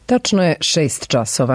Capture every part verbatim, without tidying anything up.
Tačno je šest časova.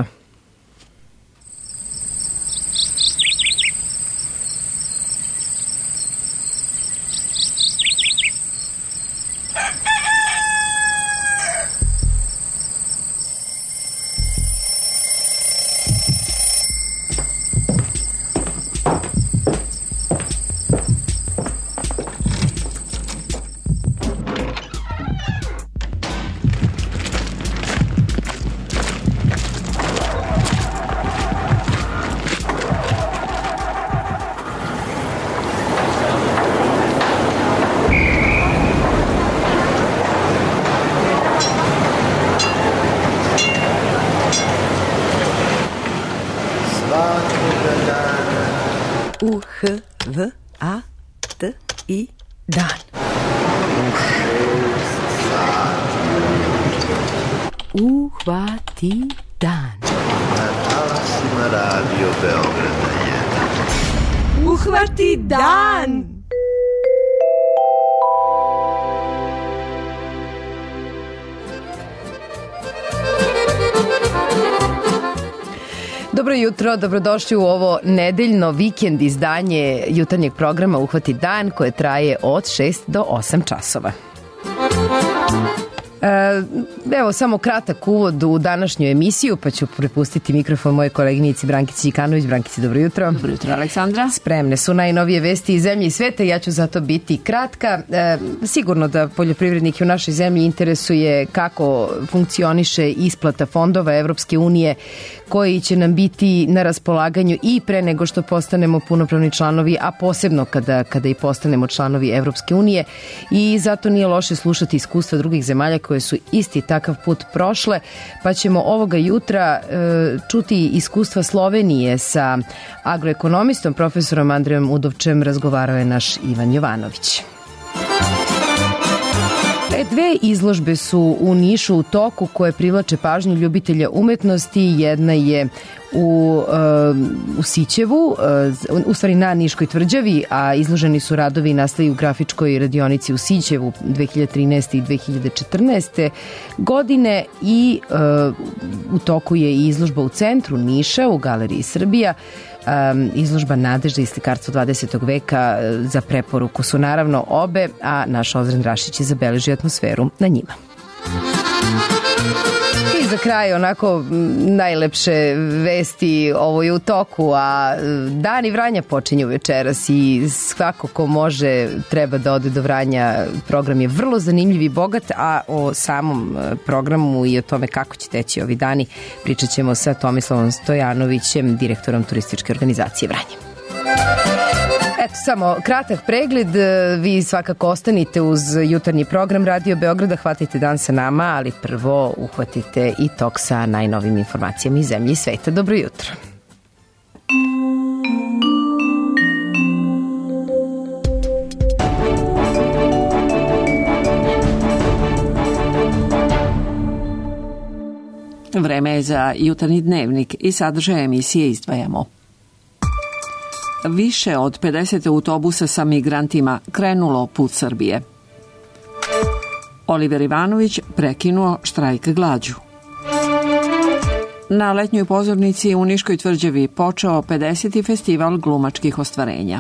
U H V A T I dan. Uhvati dan. Na talasima Radio Beograda jedan. Uhvati dan. Dobro jutro, dobrodošli u ovo nedeljno vikend izdanje jutarnjeg programa Uhvati dan koje traje od šest do osam časova. Evo samo kratak uvod u današnju emisiju, pa ću prepustiti mikrofon moje koleginici Brankici Đikanović. Brankici, dobro jutro. Dobro jutro, Aleksandra. Spremne su najnovije vesti iz zemlje i sveta, ja ću zato biti kratka. E, sigurno da poljoprivrednike u našoj zemlji interesuje kako funkcioniše isplata fondova Evropske unije koji će nam biti na raspolaganju i pre nego što postanemo punopravni članovi, a posebno kada, kada i postanemo članovi Evropske unije, i zato nije loše slušati iskustva drugih zemalja koje su isti takav put prošle, pa ćemo ovoga jutra e, čuti iskustva Slovenije sa agroekonomistom profesorom Andrejom Udovčem. Razgovarao je naš Ivan Jovanović. Dve izložbe su u Nišu u toku koje privlače pažnju ljubitelja umetnosti. Jedna je u, u Sićevu, u stvari na Niškoj tvrđavi, a izloženi su radovi nastali u grafičkoj radionici u Sićevu dve hiljade trinaeste i dve hiljade četrnaeste godine, i u toku je i izložba u centru Niša u Galeriji Srbija. Um, izložba Nadežda i slikarstvo dvadesetog veka. Za preporuku su naravno obe, a naš Ozren Rašić je zabeležio atmosferu na njima. I za kraj onako najlepše vesti, ovo je u toku, a Dani Vranja počinju večeras i svako ko može treba da ode do Vranja. Program je vrlo zanimljiv i bogat, a o samom programu i o tome kako će teći ovi dani pričat ćemo sa Tomislavom Stojanovićem, direktorom turističke organizacije Vranje. Eto, samo kratak pregled. Vi svakako ostanite uz jutarnji program Radio Beograda, hvatite dan sa nama, ali prvo uhvatite i tok sa najnovim informacijama iz zemlje i sveta. Dobro jutro. Vreme je za jutarnji dnevnik i sadržaj emisije izdvajamo. Više od pedeset autobusa sa migrantima krenulo put Srbije. Oliver Ivanović prekinuo štrajk glađu. Na letnjoj pozornici u Niškoj tvrđavi počeo pedeseti festival glumačkih ostvarenja.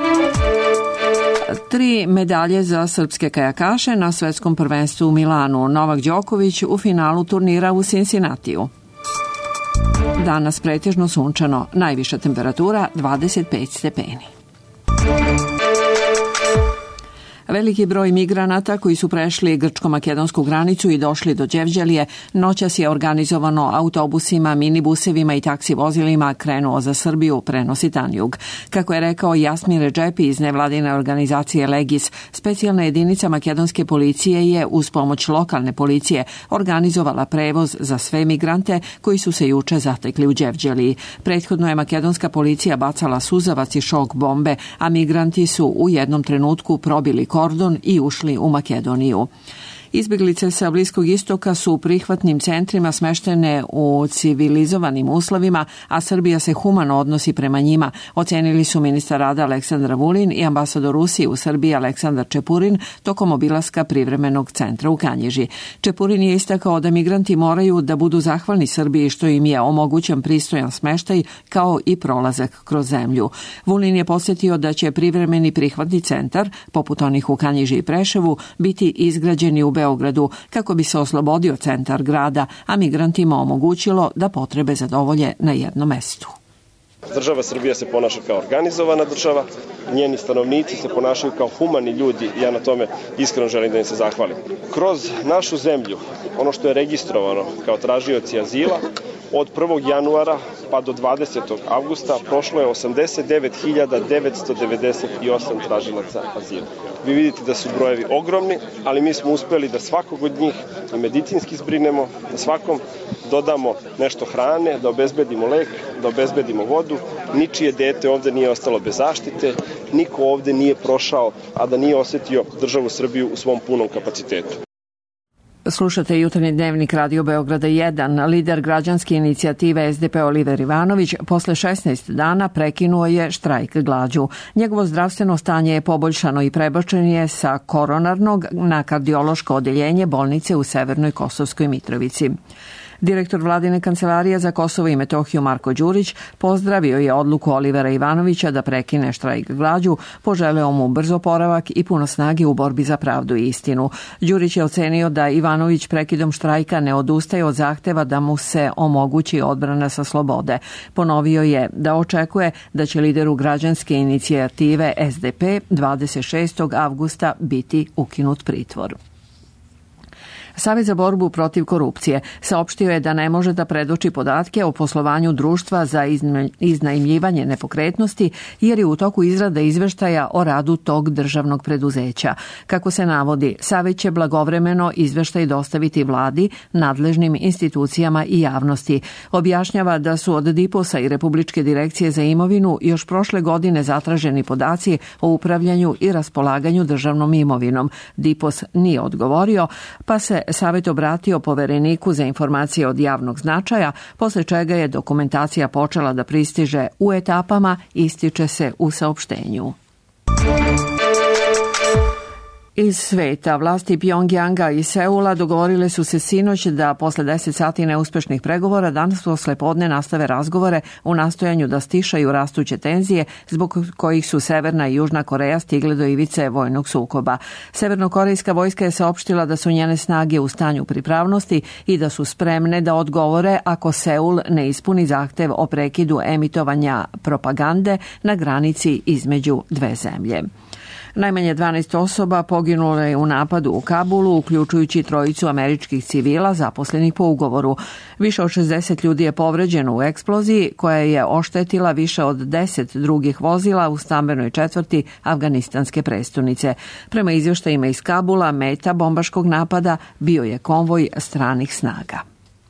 Tri medalje za srpske kajakaše na svetskom prvenstvu u Milanu. Novak Đoković u finalu turnira u Cincinnatiju. Danas pretežno sunčano, najviša temperatura dvadeset pet stepeni. Veliki broj migranata koji su prešli grčko-makedonsku granicu i došli do Đevđelije noćas je organizovano autobusima, minibusevima i taksi vozilima krenuo za Srbiju, prenosi Tanjug. Kako je rekao Jasmin Redžepi iz nevladine organizacije Legis, specijalna jedinica makedonske policije je uz pomoć lokalne policije organizovala prevoz za sve migrante koji su se juče zatekli u Đevđeliji. Prethodno je makedonska policija bacala suzavac i šok bombe, a migranti su u jednom trenutku probili kordon i ušli u Makedoniju. Izbjeglice sa Bliskog istoka su u prihvatnim centrima smeštene u civilizovanim uslovima, a Srbija se humano odnosi prema njima, ocenili su ministar rada Aleksandar Vulin i ambasador Rusije u Srbiji Aleksandar Čepurin tokom obilaska privremenog centra u Kanjiži. Čepurin je istakao da migranti moraju da budu zahvalni Srbiji što im je omogućen pristojan smeštaj kao i prolazak kroz zemlju. Vulin je podsjetio da će privremeni prihvatni centar, poput onih u Kanjiži i Preševu, biti izgrađeni u Beogradu kako bi se oslobodio centar grada, a migrantima omogućilo da potrebe zadovolje na jednom mestu. Država Srbija se ponaša kao organizovana država, njeni stanovnici se ponašaju kao humani ljudi i ja na tome iskreno želim da im se zahvalim. Kroz našu zemlju, ono što je registrovano kao tražioci azila, od prvog januara pa do dvadesetog avgusta prošlo je osamdeset devet hiljada devetsto devedeset osam tražilaca azila. Vi vidite da su brojevi ogromni, ali mi smo uspeli da svakog od njih i medicinski zbrinemo, da svakom dodamo nešto hrane, da obezbedimo lek, da obezbedimo vodu. Ničije dete ovde nije ostalo bez zaštite, niko ovde nije prošao, a da nije osetio državu Srbiju u svom punom kapacitetu. Slušate jutarnji dnevnik Radio Beograda jedan. Lider građanske inicijative S D P Oliver Ivanović posle šesnaest dana prekinuo je štrajk glađu. Njegovo zdravstveno stanje je poboljšano i prebačen je sa koronarnog na kardiološko odeljenje bolnice u Severnoj Kosovskoj Mitrovici. Direktor vladine kancelarije za Kosovo i Metohiju Marko Đurić pozdravio je odluku Olivera Ivanovića da prekine štrajk glađu, poželeo mu brz oporavak i puno snage u borbi za pravdu i istinu. Đurić je ocenio da Ivanović prekidom štrajka ne odustaje od zahteva da mu se omogući odbrana sa slobode. Ponovio je da očekuje da će lideru građanske inicijative S D P dvadeset šestog avgusta biti ukinut pritvor. Savez za borbu protiv korupcije saopštio je da ne može da predoči podatke o poslovanju društva za iznajmljivanje nepokretnosti jer je u toku izrade izveštaja o radu tog državnog preduzeća. Kako se navodi, Savet će blagovremeno izveštaj dostaviti vladi, nadležnim institucijama i javnosti. Objašnjava da su od Diposa i Republičke direkcije za imovinu još prošle godine zatraženi podaci o upravljanju i raspolaganju državnom imovinom. Dipos nije odgovorio, pa se Savet obratio povereniku za informacije od javnog značaja, posle čega je dokumentacija počela da pristiže u etapama, ističe se u saopštenju. Iz sveta, vlasti Pjongjanga i Seula dogovorile su se sinoć da posle deset sati neuspešnih pregovora danas posle podne nastave razgovore u nastojanju da stišaju rastuće tenzije zbog kojih su Severna i Južna Koreja stigle do ivice vojnog sukoba. Severnokorejska vojska je saopštila da su njene snage u stanju pripravnosti i da su spremne da odgovore ako Seul ne ispuni zahtev o prekidu emitovanja propagande na granici između dve zemlje. Najmanje dvanaest osoba poginulo je u napadu u Kabulu, uključujući trojicu američkih civila zaposlenih po ugovoru. Više od šezdeset ljudi je povređeno u eksploziji koja je oštetila više od deset drugih vozila u stambenoj četvrti afganistanske prestonice. Prema izvještajima iz Kabula, meta bombaškog napada bio je konvoj stranih snaga.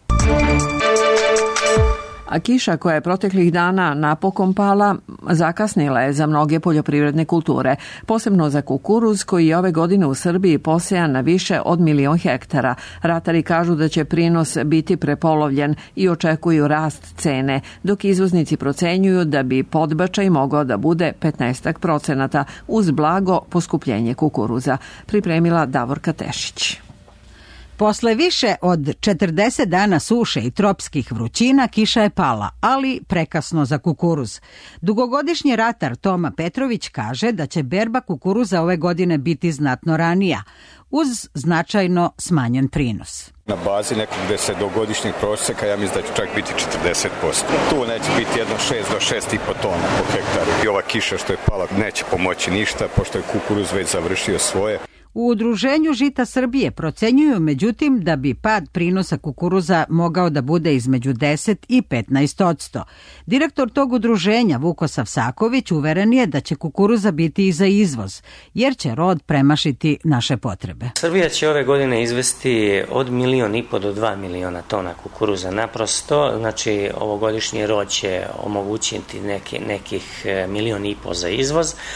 A kiša koja je proteklih dana napokon pala zakasnila je za mnoge poljoprivredne kulture, posebno za kukuruz koji je ove godine u Srbiji posejan na više od milion hektara. Ratari kažu da će prinos biti prepolovljen i očekuju rast cene, dok izvoznici procenjuju da bi podbačaj mogao da bude petnaest procenata uz blago poskupljenje kukuruza. Pripremila Davorka Tešić. Posle više od četrdeset dana suše i tropskih vrućina kiša je pala, ali prekasno za kukuruz. Dugogodišnji ratar Toma Petrović kaže da će berba kukuruza ove godine biti znatno ranija, uz značajno smanjen prinos. Na bazi nekog desetogodišnjeg proseka ja mislim da će čak biti četrdeset posto. Tu neće biti jedno šest do šest i po tona po hektaru. I ova kiša što je pala neće pomoći ništa, pošto je kukuruz već završio svoje. U Udruženju Žita Srbije procenjuju međutim da bi pad prinosa kukuruza mogao da bude između deset i petnaest odsto. Direktor tog udruženja Vukosav Saković uveren je da će kukuruza biti i za izvoz, jer će rod premašiti naše potrebe. Srbija će ove godine izvesti od milion i po do dva miliona tona kukuruza naprosto, znači ovogodišnji rod će omogućiti neki, nekih milion i po za izvoz,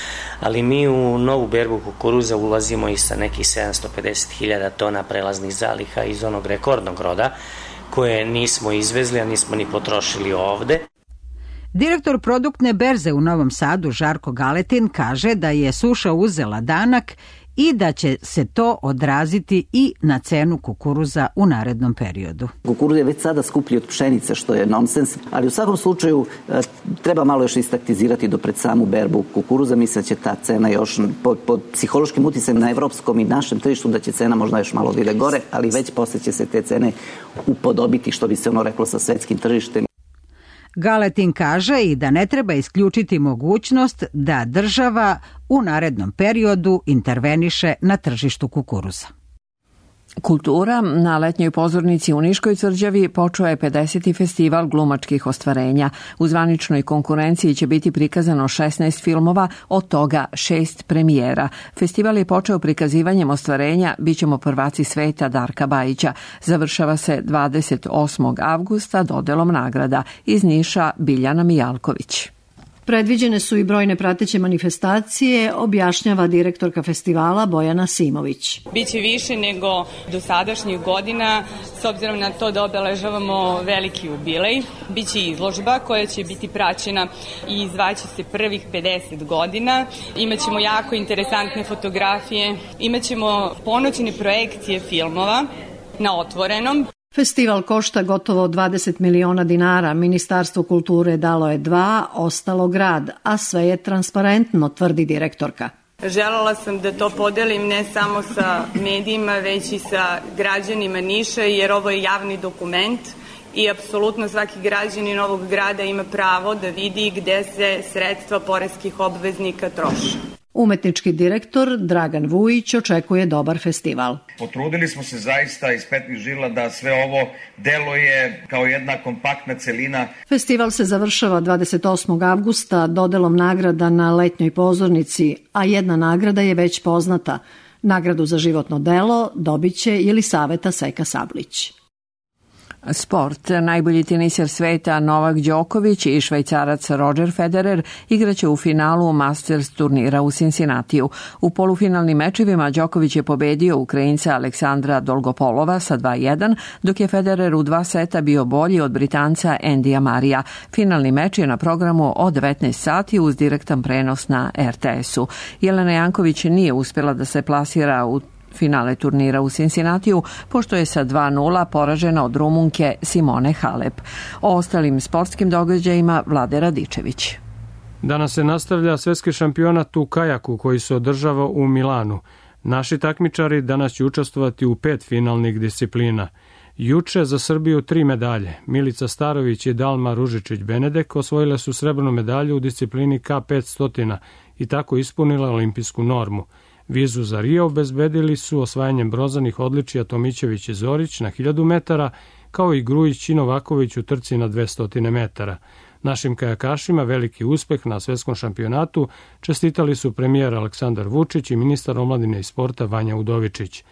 ali mi u novu berbu kukuruza ulazimo i sa nekih sedamsto pedeset hiljada tona prelaznih zaliha iz onog rekordnog roda, koje nismo izvezli, a nismo ni potrošili ovde. Direktor produktne berze u Novom Sadu, Žarko Galetin, kaže da je suša uzela danak i da će se to odraziti i na cenu kukuruza u narednom periodu. Kukuruz je već sada skuplji od pšenice, što je nonsens, ali u svakom slučaju treba malo još istaktizirati do pred samu berbu kukuruza. Mislim da će ta cena još pod, pod psihološkim uticajem na evropskom i našem tržištu, da će cena možda još malo ide gore, ali već posle će se te cene upodobiti, što bi se ono reklo, sa svetskim tržištem. Galetin kaže i da ne treba isključiti mogućnost da država u narednom periodu interveniše na tržištu kukuruza. Kultura. Na letnjoj pozornici u Niškoj tvrđavi počeo je pedeseti festival glumačkih ostvarenja. U zvaničnoj konkurenciji će biti prikazano šesnaest filmova, od toga šest premijera. Festival je počeo prikazivanjem ostvarenja Bićemo prvaci sveta Darka Bajića. Završava se dvadeset osmog avgusta dodelom nagrada. Iz Niša Biljana Mijalković. Predviđene su i brojne prateće manifestacije, objašnjava direktorka festivala Bojana Simović. Biće više nego dosadašnjih godina, s obzirom na to da obeležavamo veliki jubilej. Biće izložba koja će biti praćena i izvaće se prvih pedeset godina. Imaćemo jako interesantne fotografije, imaćemo ponoćne projekcije filmova na otvorenom. Festival košta gotovo dvadeset miliona dinara, Ministarstvo kulture dalo je dva, ostalo grad, a sve je transparentno, tvrdi direktorka. Želela sam da to podelim ne samo sa medijima, već i sa građanima Niša, jer ovo je javni dokument i apsolutno svaki građanin ovog grada ima pravo da vidi gde se sredstva poreskih obveznika troše. Umetnički direktor Dragan Vujić očekuje dobar festival. Potrudili smo se zaista iz petnih žila da sve ovo deluje kao jedna kompaktna celina. Festival se završava dvadeset osmog avgusta dodelom nagrada na letnjoj pozornici, a jedna nagrada je već poznata. Nagradu za životno delo dobiće Jelisaveta Seka Sablić. Sport. Najbolji teniser sveta Novak Đoković i švajcarac Roger Federer igraće u finalu Masters turnira u Cincinnatiju. U polufinalnim mečevima Đoković je pobedio Ukrajinca Aleksandra Dolgopolova sa dva jedan, dok je Federer u dva seta bio bolji od Britanca Endija Marija. Finalni meč je na programu od devetnaest sati uz direktan prenos na er te esu. Jelena Janković nije uspjela da se plasira u finale turnira u Cincinnatiju, pošto je sa dva nula poražena od Rumunke Simone Halep. O ostalim sportskim događajima Vlade Radičević. Danas se nastavlja svetski šampionat u kajaku koji se održava u Milanu. Naši takmičari danas će učestvovati u pet finalnih disciplina. Juče za Srbiju tri medalje. Milica Starović i Dalma Ružičić-Benedek osvojile su srebrnu medalju u disciplini ka petsto i tako ispunile olimpijsku normu. Vizu za Rio obezbedili su osvajanjem brozanih odličija Tomićević i Zorić na hiljadu metara, kao i Grujić i Novaković u trci na dvesta metara. Našim kajakašima veliki uspeh na svetskom šampionatu čestitali su premijer Aleksandar Vučić i ministar omladine i sporta Vanja Udovičić.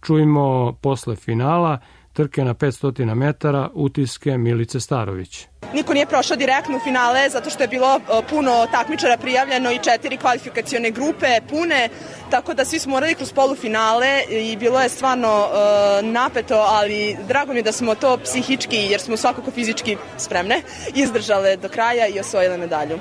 Čujmo posle finala trke na petsto metara utiske Milice Starović. Niko nije prošao direktno u finale zato što je bilo puno takmičara prijavljeno i četiri kvalifikacione grupe pune, tako da svi smo morali kroz polufinale i bilo je stvarno uh, napeto, ali drago mi je da smo to psihički, jer smo svakako fizički spremne, izdržale do kraja i osvojile medalju.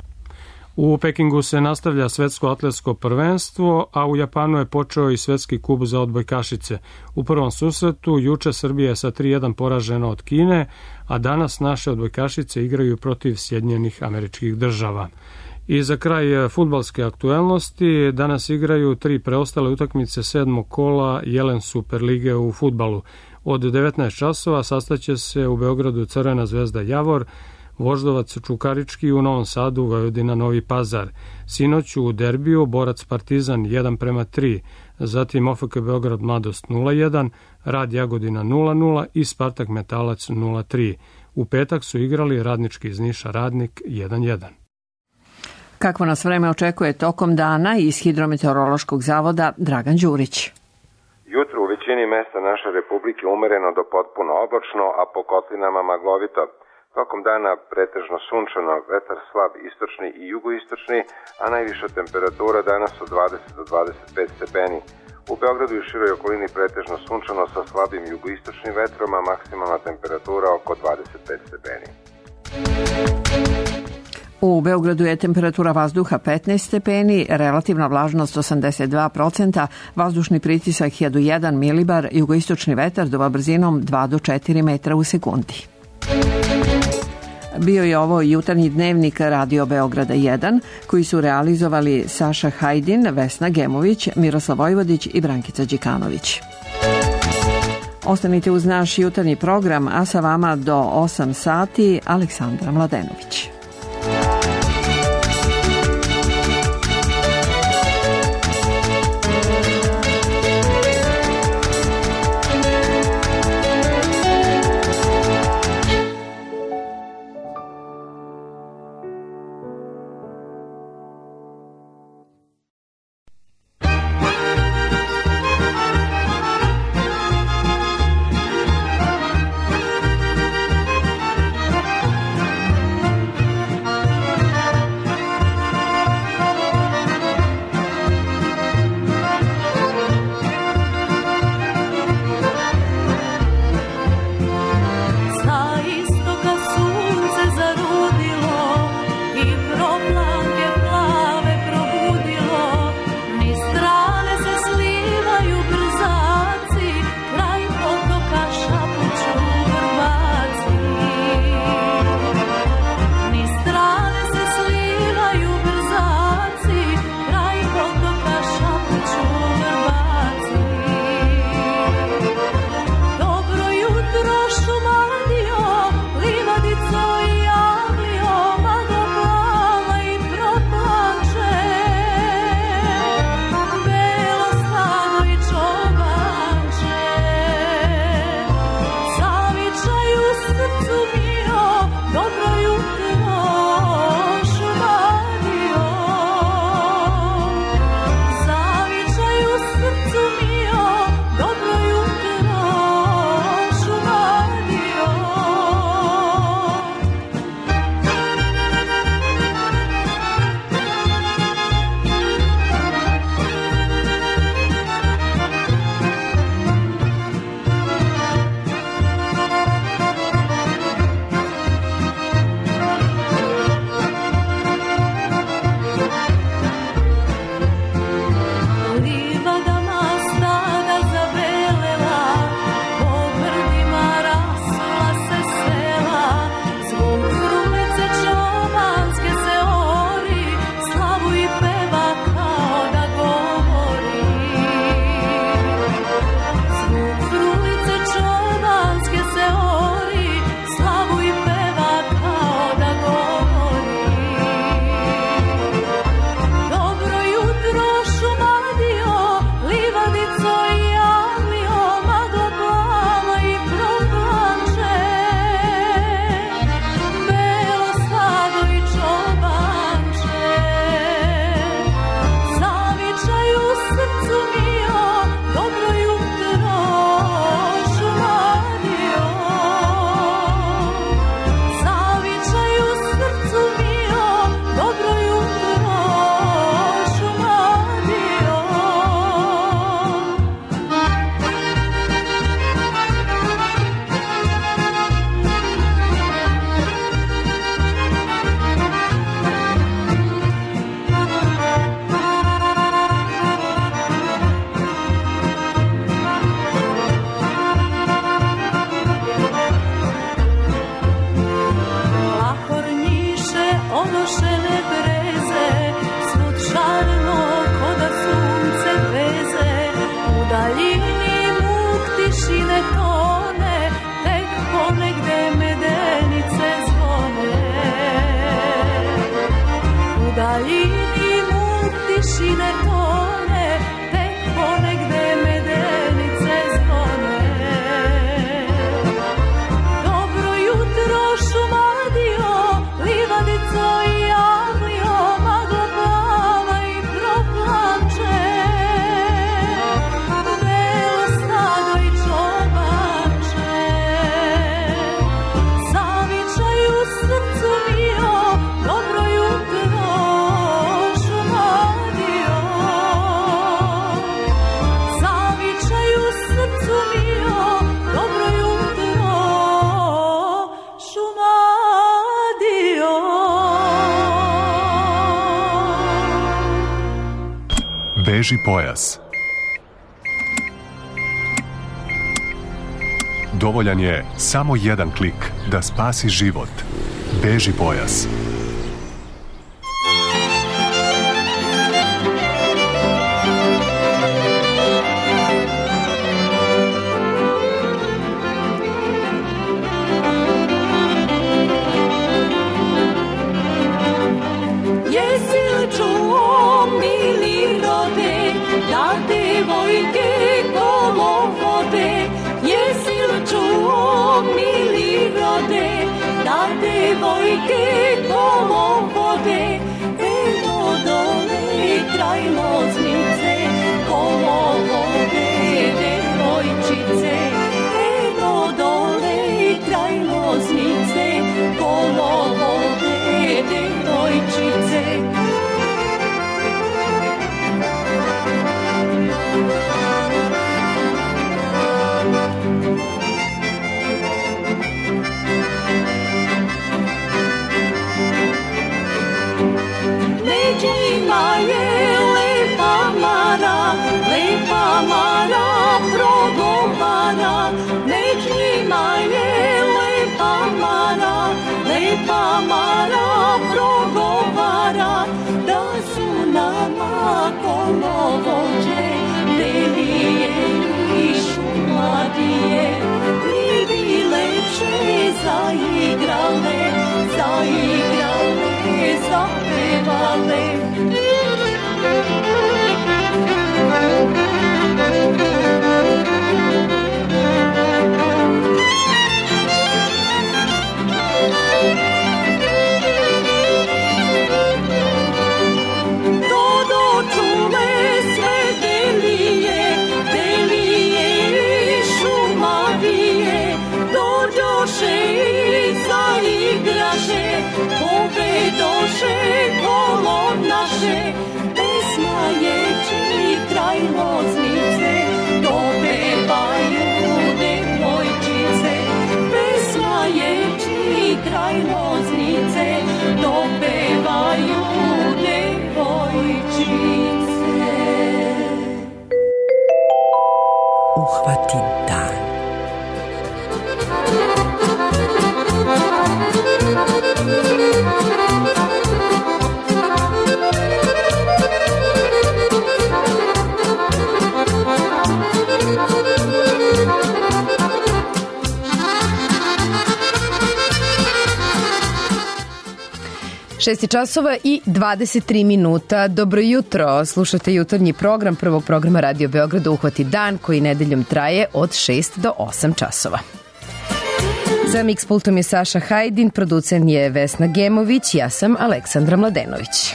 U Pekingu se nastavlja svetsko atletsko prvenstvo, a u Japanu je počeo i svetski kup za odbojkašice. U prvom susretu juče Srbija je sa tri jedan poražena od Kine, a danas naše odbojkašice igraju protiv Sjedinjenih Američkih Država. I za kraj fudbalske aktuelnosti danas igraju tri preostale utakmice sedmog kola Jelen Superlige u fudbalu. Od devetnaest časova sastaće se u Beogradu Crvena zvezda Javor, Voždovac Čukarički u Novom Sadu, Vojvodina Novi Pazar. Sinoć u derbiju Borac Partizan jedan prema tri, zatim O F K Beograd Mladost nula jedan, Rad Jagodina nula nula i Spartak Metalac nula tri. U petak su igrali Radnički iz Niša Radnik jedan jedan. Kakvo nas vreme očekuje tokom dana iz Hidrometeorološkog zavoda Dragan Đurić. Jutro u većini mesta naše republike umereno do potpuno oblačno, a po kotlinama maglovito. Tokom dana pretežno sunčano, vetar slab istočni i jugoistočni, a najviša temperatura danas od dvadeset do dvadeset pet stepeni. U Beogradu i široj okolini pretežno sunčano sa slabim jugoistočnim vetrom, a maksimalna temperatura oko dvadeset pet stepeni. U Beogradu je temperatura vazduha petnaest stepeni, relativna vlažnost osamdeset dva procenta, vazdušni pritisak hiljadu jedan milibar, jugoistočni vetar dova brzinom dva do četiri metra u sekundi. Bio je ovo jutarnji dnevnik Radio Beograda jedan, koji su realizovali Saša Hajdin, Vesna Gemović, Miroslav Vojvodić i Brankica Đikanović. Ostanite uz naš jutarnji program, a sa vama do osam sati Aleksandra Mladenović. Beži pojas. Dovoljan je samo jedan klik da spasi život. Beži pojas. Uhvati dan. šest časova i dvadeset tri minuta. Dobro jutro. Slušate jutarnji program prvog programa Radio Beograda Uhvati dan, koji nedeljom traje od šest do osam časova. Za Mix pultom je Saša Hajdin, producent je Vesna Gemović, ja sam Aleksandra Mladenović.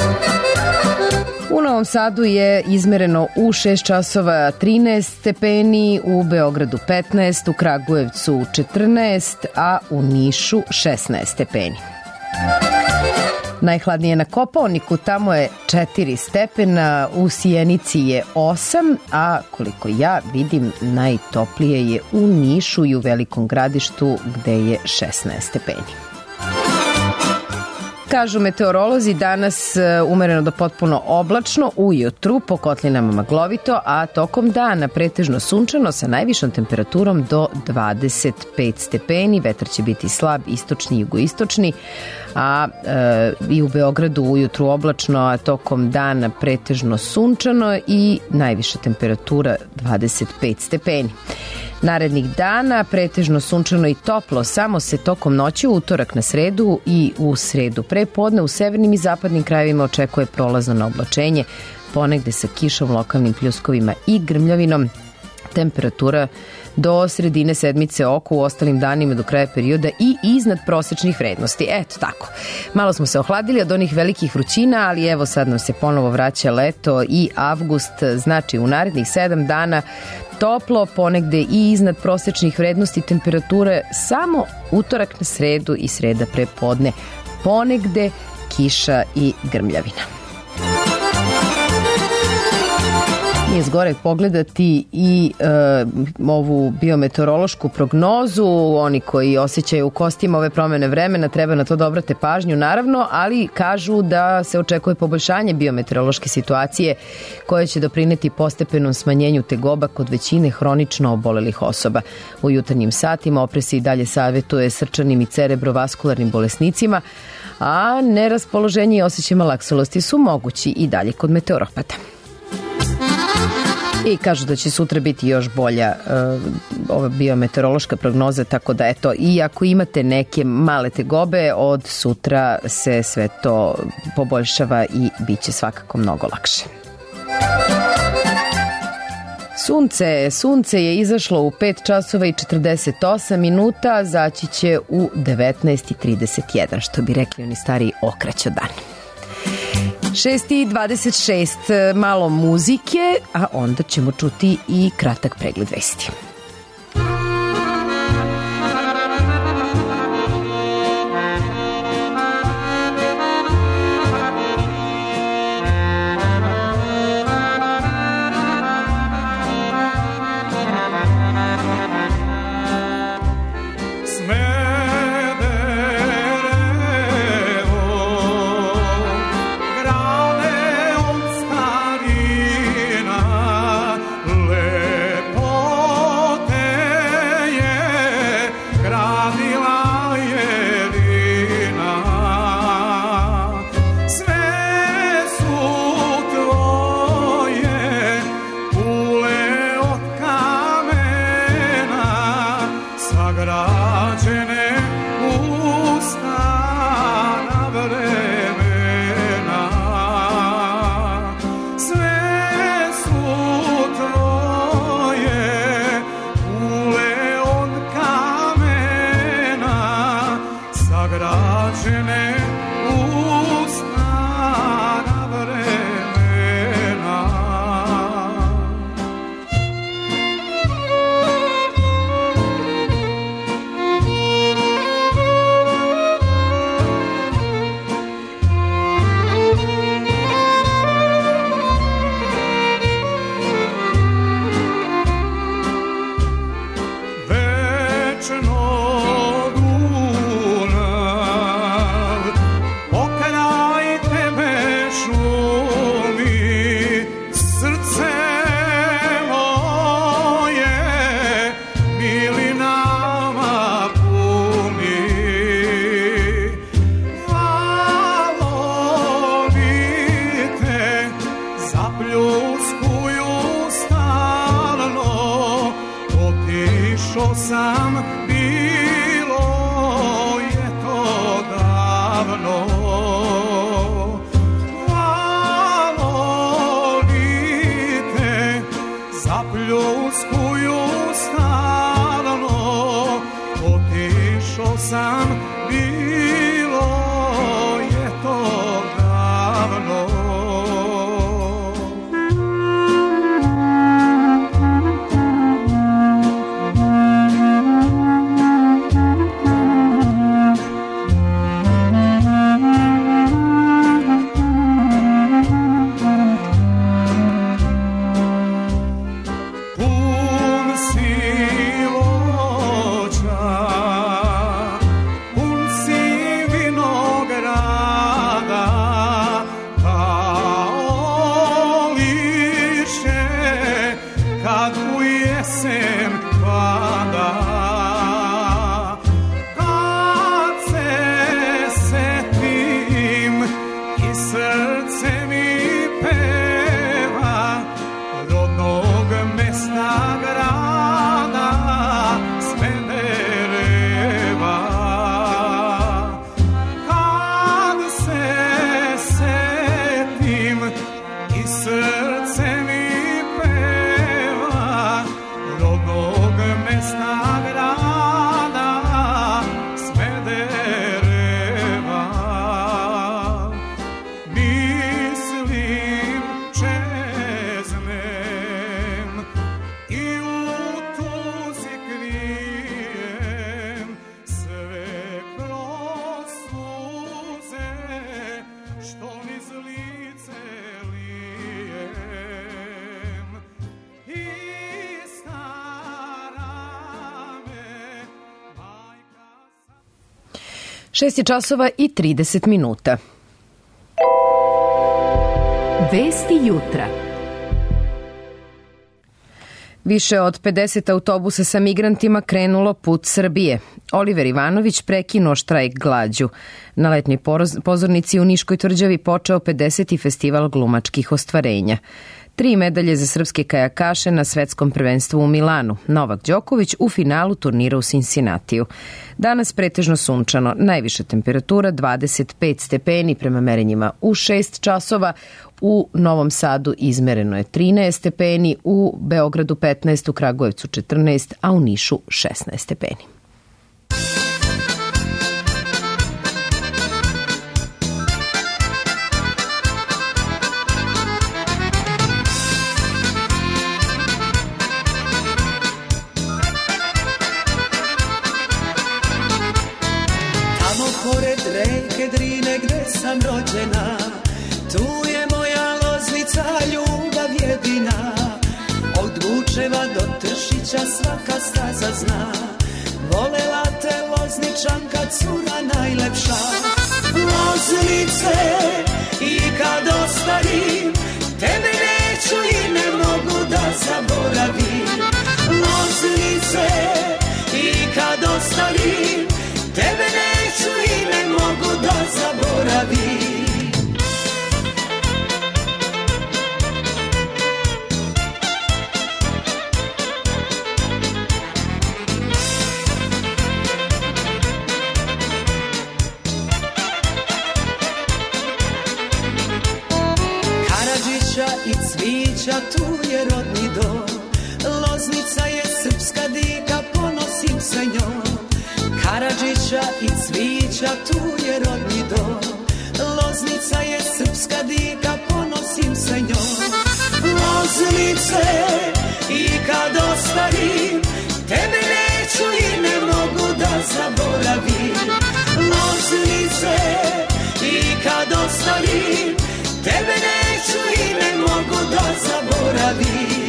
U Novom Sadu je izmereno u šest časova trinaest stepeni, u Beogradu petnaest, u Kragujevcu četrnaest, a u Nišu šesnaest stepeni. Najhladnije na Kopaoniku, tamo je četiri stepena, u Sijenici je osam, a koliko ja vidim najtoplije je u Nišu i u Velikom Gradištu gde je šesnaest stepeni. Kažu meteorolozi, danas umereno do potpuno oblačno, ujutru po kotlinama maglovito, a tokom dana pretežno sunčano sa najvišom temperaturom do dvadeset pet stepeni. Vetar će biti slab, istočni i jugoistočni, a e, i u Beogradu ujutru oblačno, a tokom dana pretežno sunčano i najviša temperatura dvadeset pet stepeni. Narednih dana pretežno sunčano i toplo, samo se tokom noći u utorak na sredu i u sredu pre podne u severnim i zapadnim krajevima očekuje prolazno oblačenje, ponegde sa kišom, lokalnim pljuskovima i grmljavinom. Temperatura do sredine sedmice oko, u ostalim danima do kraja perioda i iznad prosečnih vrednosti. Eto tako. Malo smo se ohladili od onih velikih vrućina, ali evo sad nam se ponovo vraća leto i avgust, znači u narednih sedam dana toplo, ponegde i iznad prosečnih vrednosti temperature, samo utorak na sredu i sreda pre podne, ponegde kiša i grmljavina. Nije zgore pogledati i e, ovu biometeorološku prognozu. Oni koji osjećaju u kostima ove promene vremena treba na to da obrate pažnju, naravno, ali kažu da se očekuje poboljšanje biometeorološke situacije koje će doprineti postepenom smanjenju tegoba kod većine hronično obolelih osoba. U jutarnjim satima opresi i dalje savjetuje srčanim i cerebrovaskularnim bolesnicima, a neraspoloženje i osjećaj malaksalosti su mogući i dalje kod meteoropata. I kažu da će sutra biti još bolja uh, ova biometeorološka prognoza, tako da eto, i ako imate neke male tegobe, od sutra se sve to poboljšava i bit će svakako mnogo lakše. Sunce, sunce je izašlo u pet časova i četrdeset osam minuta, zaći će u devetnaest i trideset jedan, što bi rekli oni stari, okraćo dan. šest i dvadeset šest, malo muzike, a onda ćemo čuti i kratak pregled vesti. Mm-hmm. šest je časova i trideset minuta. Vesti jutra. Više od pedeset autobusa sa migrantima krenulo put Srbije. Oliver Ivanović prekinuo štrajk glađu. Na letnjoj pozornici u Niškoj tvrđavi počeo pedeseti festival glumačkih ostvarenja. Tri medalje za srpske kajakaše na svetskom prvenstvu u Milanu. Novak Đoković u finalu turnira u Cincinnatiju. Danas pretežno sunčano, najviša temperatura dvadeset pet stepeni prema merenjima u šest časova. U Novom Sadu izmereno je trinaest stepeni, u Beogradu petnaest, u Kragujevcu četrnaest, a u Nišu šesnaest stepeni. Pored reke Drine gde sam rođena, tu je moja Loznica, ljubav jedina. Od Vučeva do Tršića svaka staza zna, volela te Lozničanka, cura najlepša. Loznice, i kad ostarim, tebe neću i ne mogu da zaboravim. Loznice, i kad ostarim, tebe neću i ne mogu da zaboravim. Karadžića i Cvića, tu je rodni dom. Loznica je srpska dika, ponosim se njom. Karadžića i Cvića, tu je rodni dom. Loznica je srpska dika, ponosim se njom. Loznice, i kad ostarim, tebe neću i ne mogu da zaboravim. Loznice, i kad ostarim, tebe neću i ne mogu da zaboravim.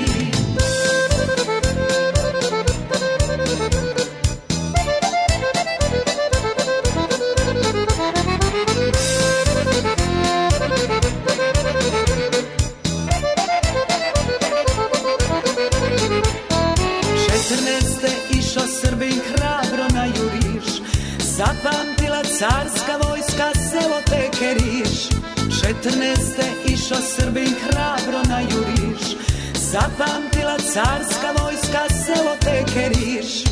Zapamtila carska vojska selo Tekeriš. Četrneste išao Srbin hrabro na juriš. Zapamtila carska vojska selo Tekeriš.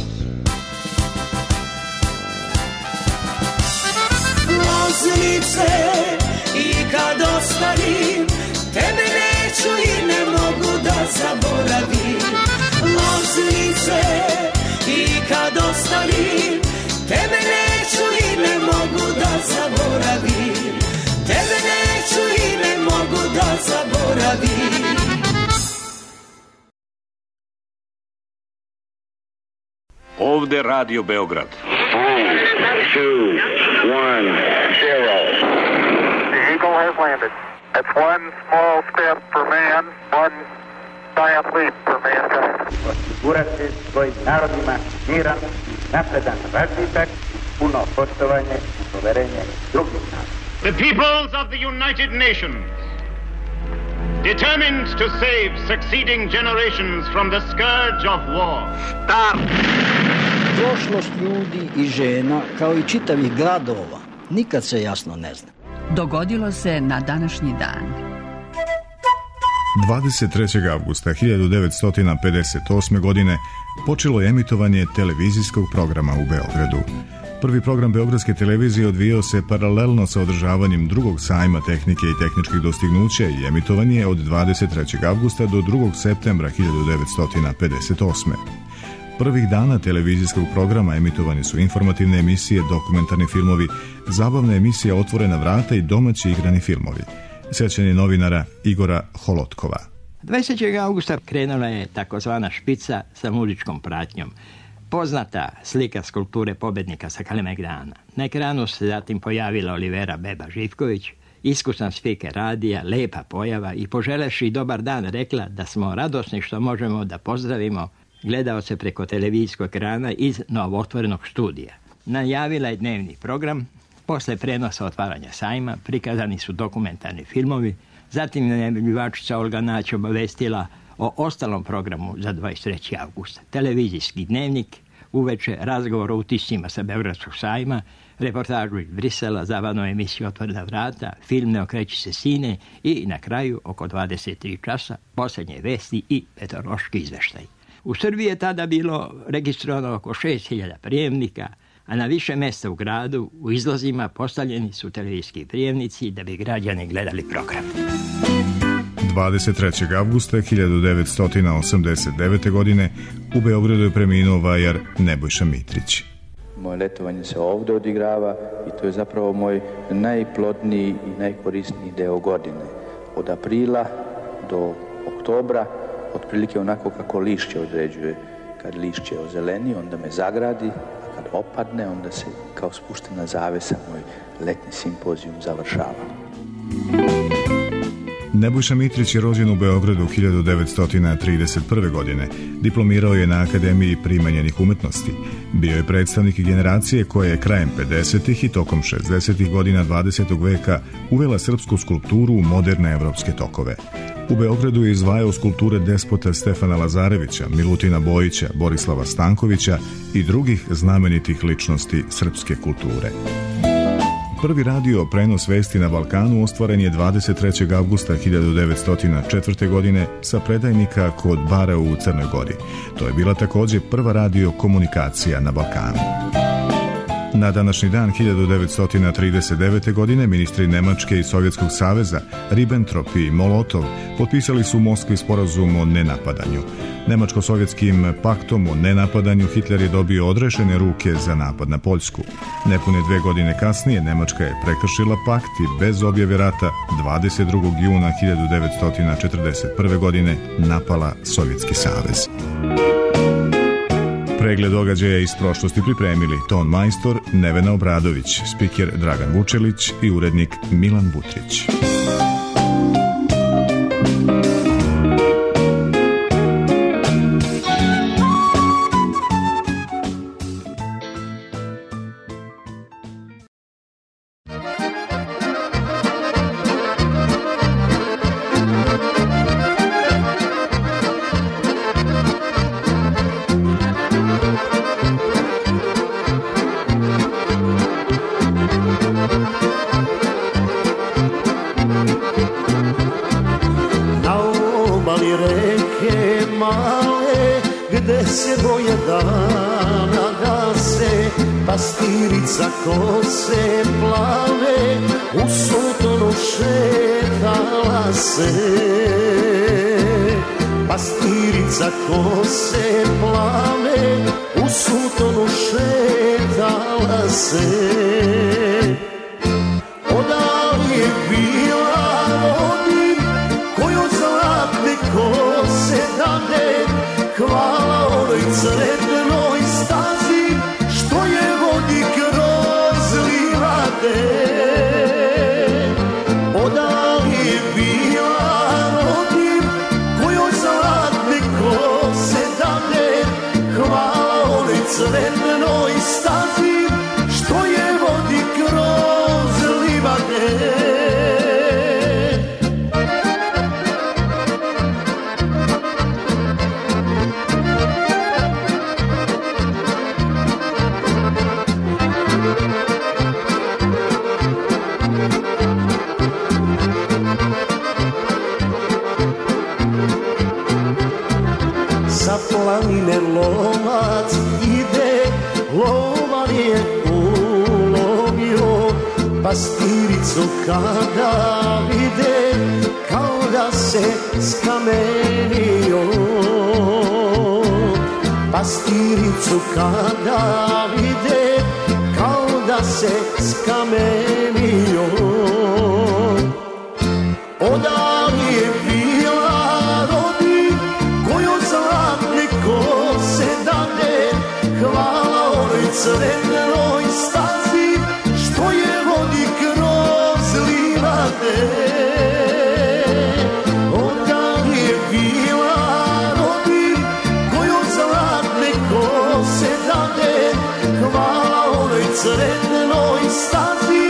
Loznice, i kad ostarim, tebe neću i ne mogu da zaboravim. Loznice, i kad ostarim, tebe neću i ne mogu da zaboravim. Tebe neću i ne mogu da zaboravim. Ovde Radio Beograd. three, two, one, zero. The Eagle has landed. It's one small step for man, one giant leap for mankind. Osigurati svojim narodima miran, napredan razvitak, puno poštovanje i poverenje drugih naroda. The peoples of the United Nations, determined to save succeeding generations from the scourge of war. Start! Prošlost ljudi i žena, kao i čitavih gradova, nikad se jasno ne zna. Dogodilo se na današnji dan. dvadeset trećeg avgusta hiljadu devetsto pedeset osme. godine počelo je emitovanje televizijskog programa u Beogradu. Prvi program Beogradske televizije odvijao se paralelno sa održavanjem drugog sajma tehnike i tehničkih dostignuća i emitovan je od dvadeset trećeg avgusta do drugog septembra hiljadu devetsto pedeset osme. Prvih dana televizijskog programa emitovani su informativne emisije, dokumentarni filmovi, zabavna emisija Otvorena vrata i domaći igrani filmovi. Sjećanje novinara Igora Holotkova. dvadeset trećeg augusta krenula je takozvana špica sa muzičkom pratnjom. Poznata slika skulpture pobednika sa Kalemegdana. Na ekranu se zatim pojavila Olivera Beba Živković, iskusan spiker radija, lepa pojava i poželeši dobar dan rekla da smo radosni što možemo da pozdravimo gledaoce preko televizijskog ekrana iz novootvorenog studija. Najavila je dnevni program Posle prenosa otvaranja sajma prikazani su dokumentarni filmovi, zatim najavljivačica Olga Nać obavestila o ostalom programu za dvadeset treći avgust. Televizijski dnevnik, uveče razgovor o utiscima sa Beogradskog sajma, reportažu iz Brisela, zabavnu emisiju Otvorena vrata, film Ne okreći se sine i na kraju oko dvadeset tri časa posljednje vesti i meteorološki izveštaj. U Srbiji je tada bilo registrovano oko šest hiljada prijemnika, a na više mjesta u gradu u izlazima postavljeni su televizijski prijemnici da bi građani gledali program. dvadeset trećeg avgusta hiljadu devetsto osamdeset devete. godine u Beogradu je preminuo vajar Nebojša Mitrić. Moje letovanje se ovdje odigrava i to je zapravo moj najplodniji i najkorisniji deo godine. Od aprila do oktobra, otprilike onako kako lišće određuje. Kad lišće ozeleni, onda me zagradi, a kad opadne, onda se kao spuštena zavesa moj letnji simpozijum završava. Nebojša Mitrić je rođen u Beogradu hiljadu devetsto trideset prve. godine. Diplomirao je na Akademiji primenjenih umetnosti. Bio je predstavnik generacije koja je krajem pedesetih i tokom šezdesetih godina dvadesetog veka uvela srpsku skulpturu u moderne evropske tokove. U Beogradu je izdvajao skulpture despota Stefana Lazarevića, Milutina Bojića, Borislava Stankovića i drugih znamenitih ličnosti srpske kulture. Prvi radio prenos vesti na Balkanu ostvaren je dvadeset trećeg avgusta hiljadu devetsto četvrte. godine sa predajnika kod bara u Crnoj Gori. To je bila također prva radio komunikacija na Balkanu. Na današnji dan hiljadu devetsto trideset devete. godine ministri Nemačke i Sovjetskog saveza Ribbentrop i Molotov potpisali su u Moskvi sporazum o nenapadanju. Nemačko-sovjetskim paktom o nenapadanju Hitler je dobio odrešene ruke za napad na Poljsku. Nepune dve godine kasnije Nemačka je prekršila pakt i bez objave rata dvadeset drugog juna hiljadu devetsto četrdeset prve. godine napala Sovjetski savez. Pregled događaja iz prošlosti pripremili ton majstor Nevena Obradović, spiker Dragan Vučelić i urednik Milan Butrić. Pastirica kose plave u sutonu šetala se. Pastirica kose plave u sutonu šetala se. Odal je bila rodin koju zlatne kose dade. Hvala onoj sretnoj stazi što je vodi kroz livade. Odal je bila rodin kojoj zlatne kose dade. Hvala onoj cvetnoj stazi što je vodi kroz livade. Planine lovac ide, lovar je ulovio pastiricu kada vide, kao da se skamenio. Pastiricu kada vide, kao da se skamenio. Odal je bila rodin koju zlatne kose dade. Hvala onoj cvetnoj stazi što je vodi kroz livade. Odal je bila rodin koju zlatne kose dade. Hvala onoj cvetnoj stazi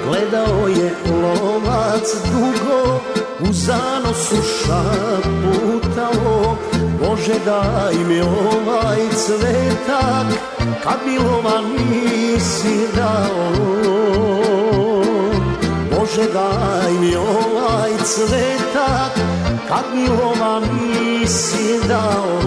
gledao je lovac dugo, u zanosu šaputao, Bože daj mi ovaj cvetak, kad mi lova nisi dao. Bože daj mi ovaj cvetak, kad mi lova nisi dao.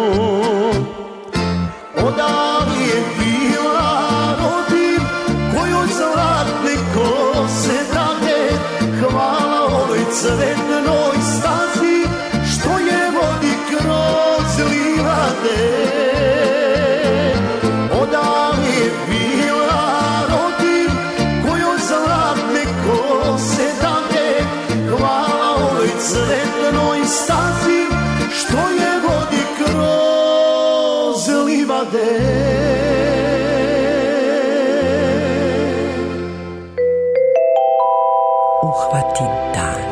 Odavde je bila rodim, kojoj zlatne kose drage, hvala ovoj cvetnoj stazi, što je vodi kroz livade. Odavde je bila rodim, kojoj zlatne kose drage, hvala ovoj cvetnoj stazi, što je vodi kroz livade. Uhvati dan.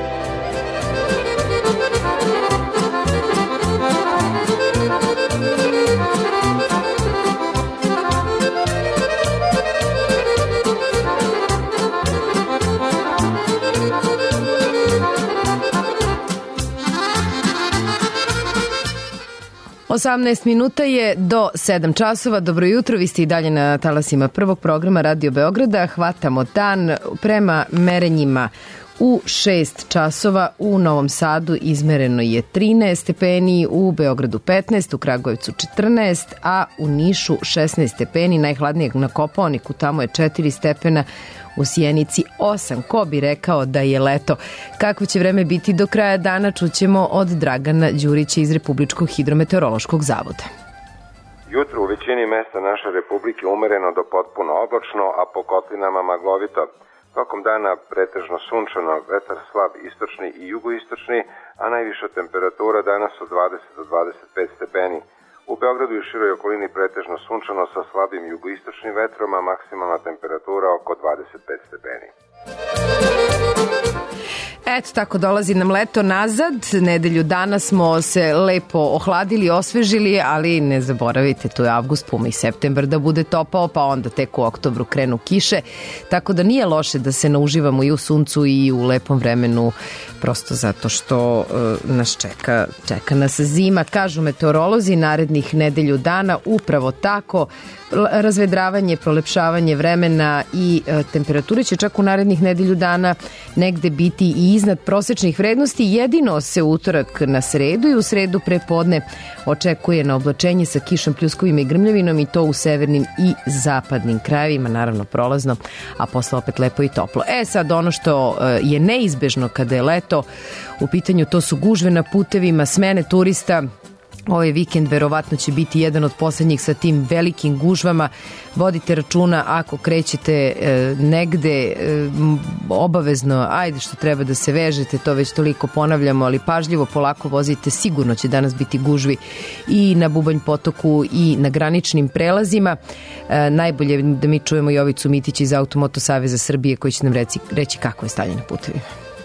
osamnaest minuta je do sedam časova. Dobro jutro, vi ste i dalje na talasima prvog programa Radio Beograda. Hvatamo dan. Prema merenjima u šest časova u Novom Sadu izmereno je trinaest stepeni, u Beogradu petnaest, u Kragujevcu četrnaest, a u Nišu šesnaest stepeni, najhladnijeg na Kopaoniku, tamo je četiri stepena, u Sjenici osam. Ko bi rekao da je leto? Kako će vreme biti do kraja dana, čućemo od Dragana Đurića iz Republičkog hidrometeorološkog zavoda. Jutro u većini mesta naše Republike umereno do potpuno oblačno, a po kotlinama maglovito. Tokom dana pretežno sunčano, vetar slab istočni i jugoistočni, a najviša temperatura danas od dvadeset do dvadeset pet stepeni. U Beogradu i široj okolini pretežno sunčano sa slabim jugoistočnim vetrom, a maksimalna temperatura oko dvadeset pet stepeni. Eto, tako dolazi nam leto nazad. Nedelju dana smo se lepo ohladili, osvežili, ali ne zaboravite, tu je avgust, puma i septembar da bude topao, pa onda tek u oktobru krenu kiše. Tako da nije loše da se nauživamo i u suncu i u lepom vremenu, prosto zato što uh, nas čeka, čeka nas zima. Kažu meteorolozi, narednih nedelju dana upravo tako, razvedravanje, prolepšavanje vremena i e, temperature će čak u narednih nedelju dana negde biti i iznad prosečnih vrednosti. Jedino se utorak na sredu i u sredu pre podne očekuje na oblačenje sa kišom, pljuskovima i grmljavinom, i to u severnim i zapadnim krajevima, naravno prolazno, a posle opet lepo i toplo. E sad, ono što e, je neizbežno kada je leto u pitanju, to su gužve na putevima, smene turista. Ovaj vikend verovatno će biti jedan od poslednjih sa tim velikim gužvama. Vodite računa ako krećete e, negde e, obavezno, ajde što treba da se vežete, to već toliko ponavljamo, ali pažljivo, polako vozite, sigurno će danas biti gužvi i na Bubanj potoku i na graničnim prelazima. E, najbolje da mi čujemo Jovicu Mitić iz Automoto Saveza Srbije, koji će nam reći, reći kako je stanje na putevima.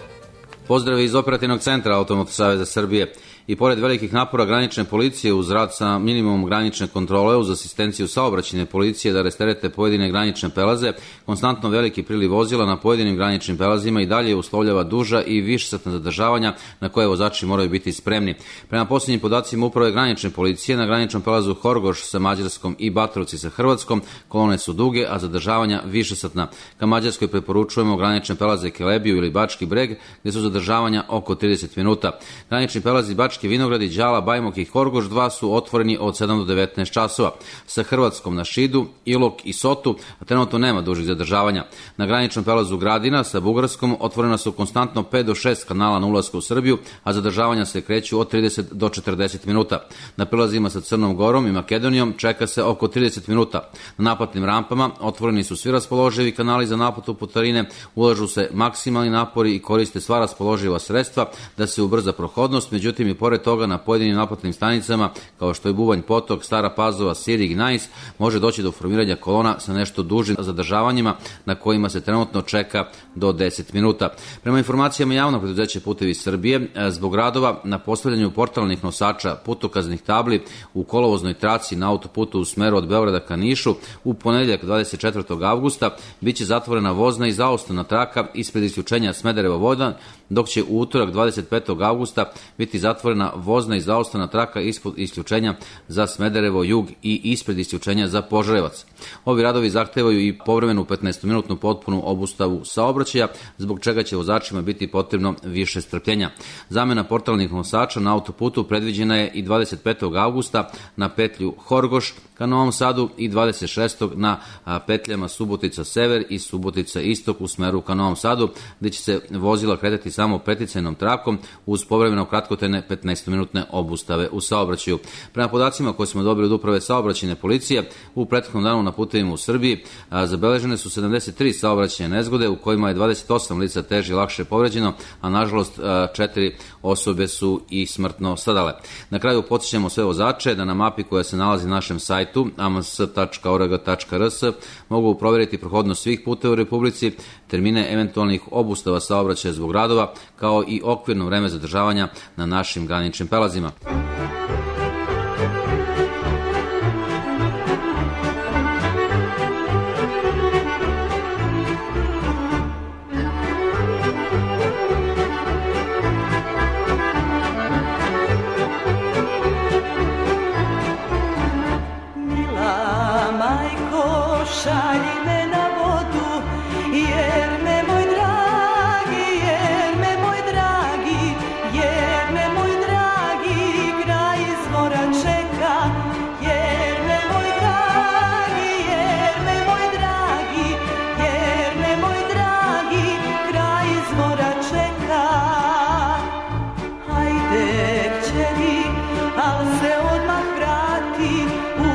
Pozdrav iz operativnog centra Automoto Saveza Srbije. I pored velikih napora granične policije uz rad sa minimumom granične kontrole, uz asistenciju saobraćajne policije da rasterete pojedine granične prelaze, konstantno veliki priliv vozila na pojedinim graničnim prelazima i dalje uslovljava duža i višesatna zadržavanja na koje vozači moraju biti spremni. Prema posljednjim podacima uprave granične policije, na graničnom prelazu Horgoš sa Mađarskom i Batrovci sa Hrvatskom kolone su duge, a zadržavanja višesatna. Ka Mađarskoj preporučujemo granične prelaze Kelebiju ili Bački Breg, gde su zadržavanja oko trideset minuta. Granični prelazi Bački Vinogradi, Đala, Bajmok i Horgoš dva su otvoreni od sedam do devetnaest časova. Sa Hrvatskom na Šidu, Ilok i Sotu trenutno nema dužih zadržavanja. Na graničnom prelazu Gradina sa Bugarskom otvorena su konstantno pet do šest kanala na ulasku u Srbiju, a zadržavanja se kreću od trideset do četrdeset minuta. Na prelazima sa Crnom Gorom i Makedonijom čeka se oko trideset minuta. Na naplatnim rampama otvoreni su svi raspoloživi kanali za naplatu putarine, ulažu se maksimalni napori i koriste sva raspoloživa sredstva da se ubrza prohodnost, međutim i pored toga na pojedinim naplatnim stanicama, kao što je Bubanj Potok, Stara Pazova, Sirig, Najs, može doći do formiranja kolona sa nešto dužim zadržavanjima na kojima se trenutno čeka do deset minuta. Prema informacijama javnog preduzeća Putevi Srbije, zbog radova na postavljanju portalnih nosača putokaznih tabli u kolovoznoj traci na autoputu u smeru od Beograda ka Nišu, u ponedeljak dvadeset četvrtog avgusta biće zatvorena vozna i zaostavna traka ispred isključenja Smederevo-Vodan, dok će u utorak dvadeset petog avgusta biti zatvorena vozna i zaostavna traka ispod isključenja za Smederevo-Jug i ispred isključenja za Požarevac. Ovi radovi zahtevaju i povremenu petnaestominutnu potpunu obustavu saobraćaja, zbog čega će vozačima biti potrebno više strpljenja. Zamena portalnih nosača na autoputu predviđena je i dvadeset petog avgusta na petlju Horgoš ka Novom Sadu i dvadeset šestog na petljama Subotica Sever i Subotica Istok u smeru ka Novom Sadu, gde će se vozila kretati samo preticajnom trakom uz povremeno kratkotrajne petnaestominutne obustave u saobraćaju. Prema podacima koje smo dobili od Uprave saobraćajne policije, u prethodnom danu na putevima u Srbiji zabeležene su sedamdeset tri saobraćajne nezgode u kojima je dvadeset osam lica teže i lakše povređeno, a nažalost četiri osobe su i smrtno stradale. Na kraju podsjećamo sve vozače da na mapi koja se nalazi na našem sajtu a m s tačka o r g tačka r s mogu provjeriti prohodnost svih puteva u Republici, termine eventualnih obustava saobraćaja zbog radova, kao i okvirno vreme zadržavanja na našim graničnim prelazima. Šalji me na vodu, jer me moj dragi, jer me moj dragi, jer me moj dragi kraj izvora čeka, jer me moj dragi, jer me moj dragi, jer me moj dragi kraj izvora čeka. Hajde kćeri, al se odmah vrati u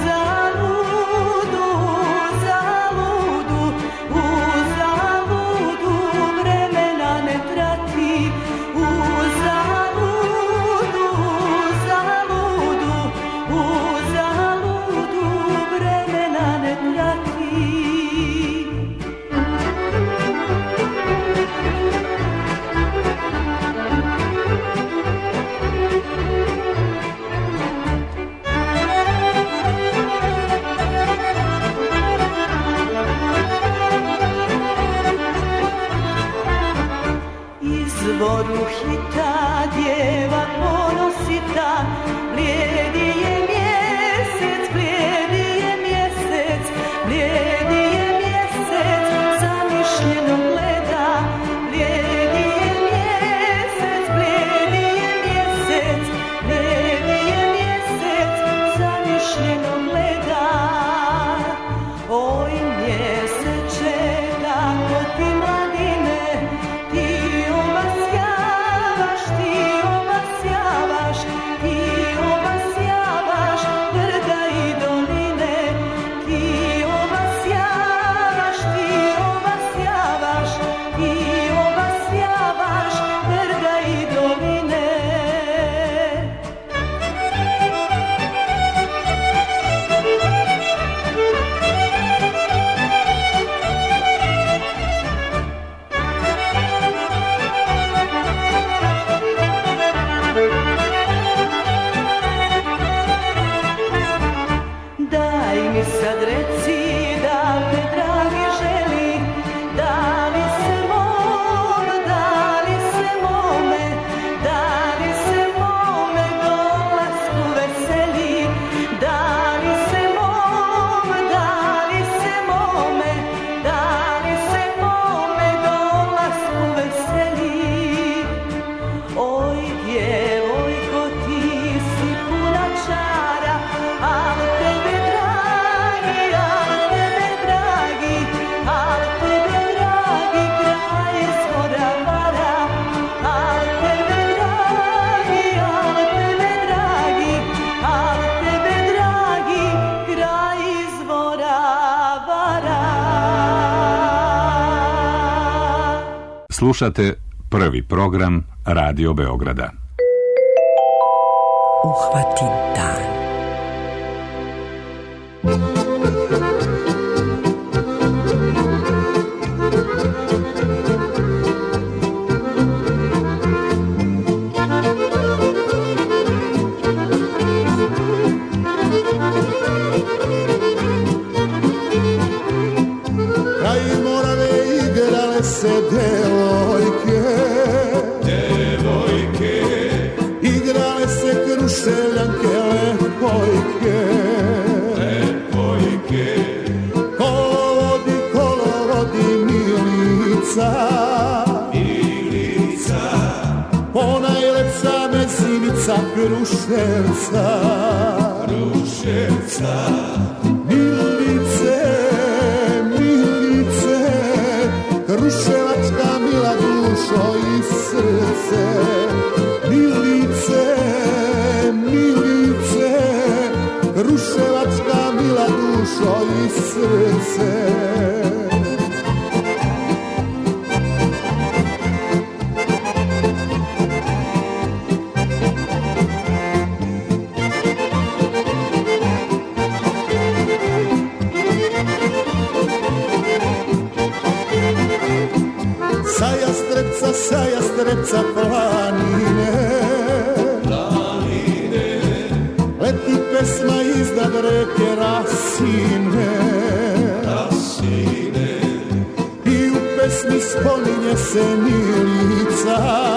izvoru hita djeva ponosita, blijedi je mjesec, blijedi je mjesec, blijedi je mjesec, zamišljeno gleda, blijedi je mjesec, blijedi je mjesec, blijedi je mjesec, zamišljeno gleda. Oj mjeseče, kako ti mladine, ti obasjavaš, ti obasjavaš, ti obasjavaš brda i doline, ti obasjavaš, ti obasjavaš, ti obasjavaš brda i doline. Daj mi sad reci da me dragi želi, da li se mom, da li se mome, da li se mome dolasku veseli, da li se mom, da li se mome, da li se mome dolasku veseli. Oj djevojko, ti si puna čara, al tebe dragi, al tebe dragi, al tebe dragi kraj izvora vara, al tebe dragi, al tebe dragi, al tebe dragi kraj izvora vara. Slušate prvi program Radio Beograda. uhvati dan. Se devojke, devojke, igrale se krušeljanke, lepojke, lepojke, kolovodi, kolovodi, Milica, Milica, ponajlepša mezinica Kruševca, Kruševca, Milice, Kruševačka mila dušo i srce, Milice, Milice, Kruševačka mila dušo i srce. Sa Jastrepca planine, planine, leti pesma iznad reke Rasine, Rasine, i u pesmi spominje se Milica,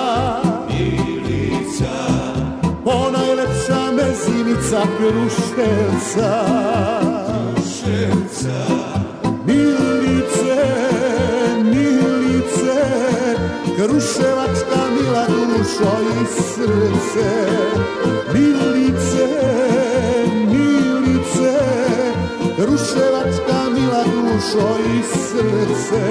Milica, ponajlepša mezinica Kruševca, Kruševca, Milice, Milice, Kruševačka mila dušo i srce, Milice, Milice, Kruševačka mila dušo i srce.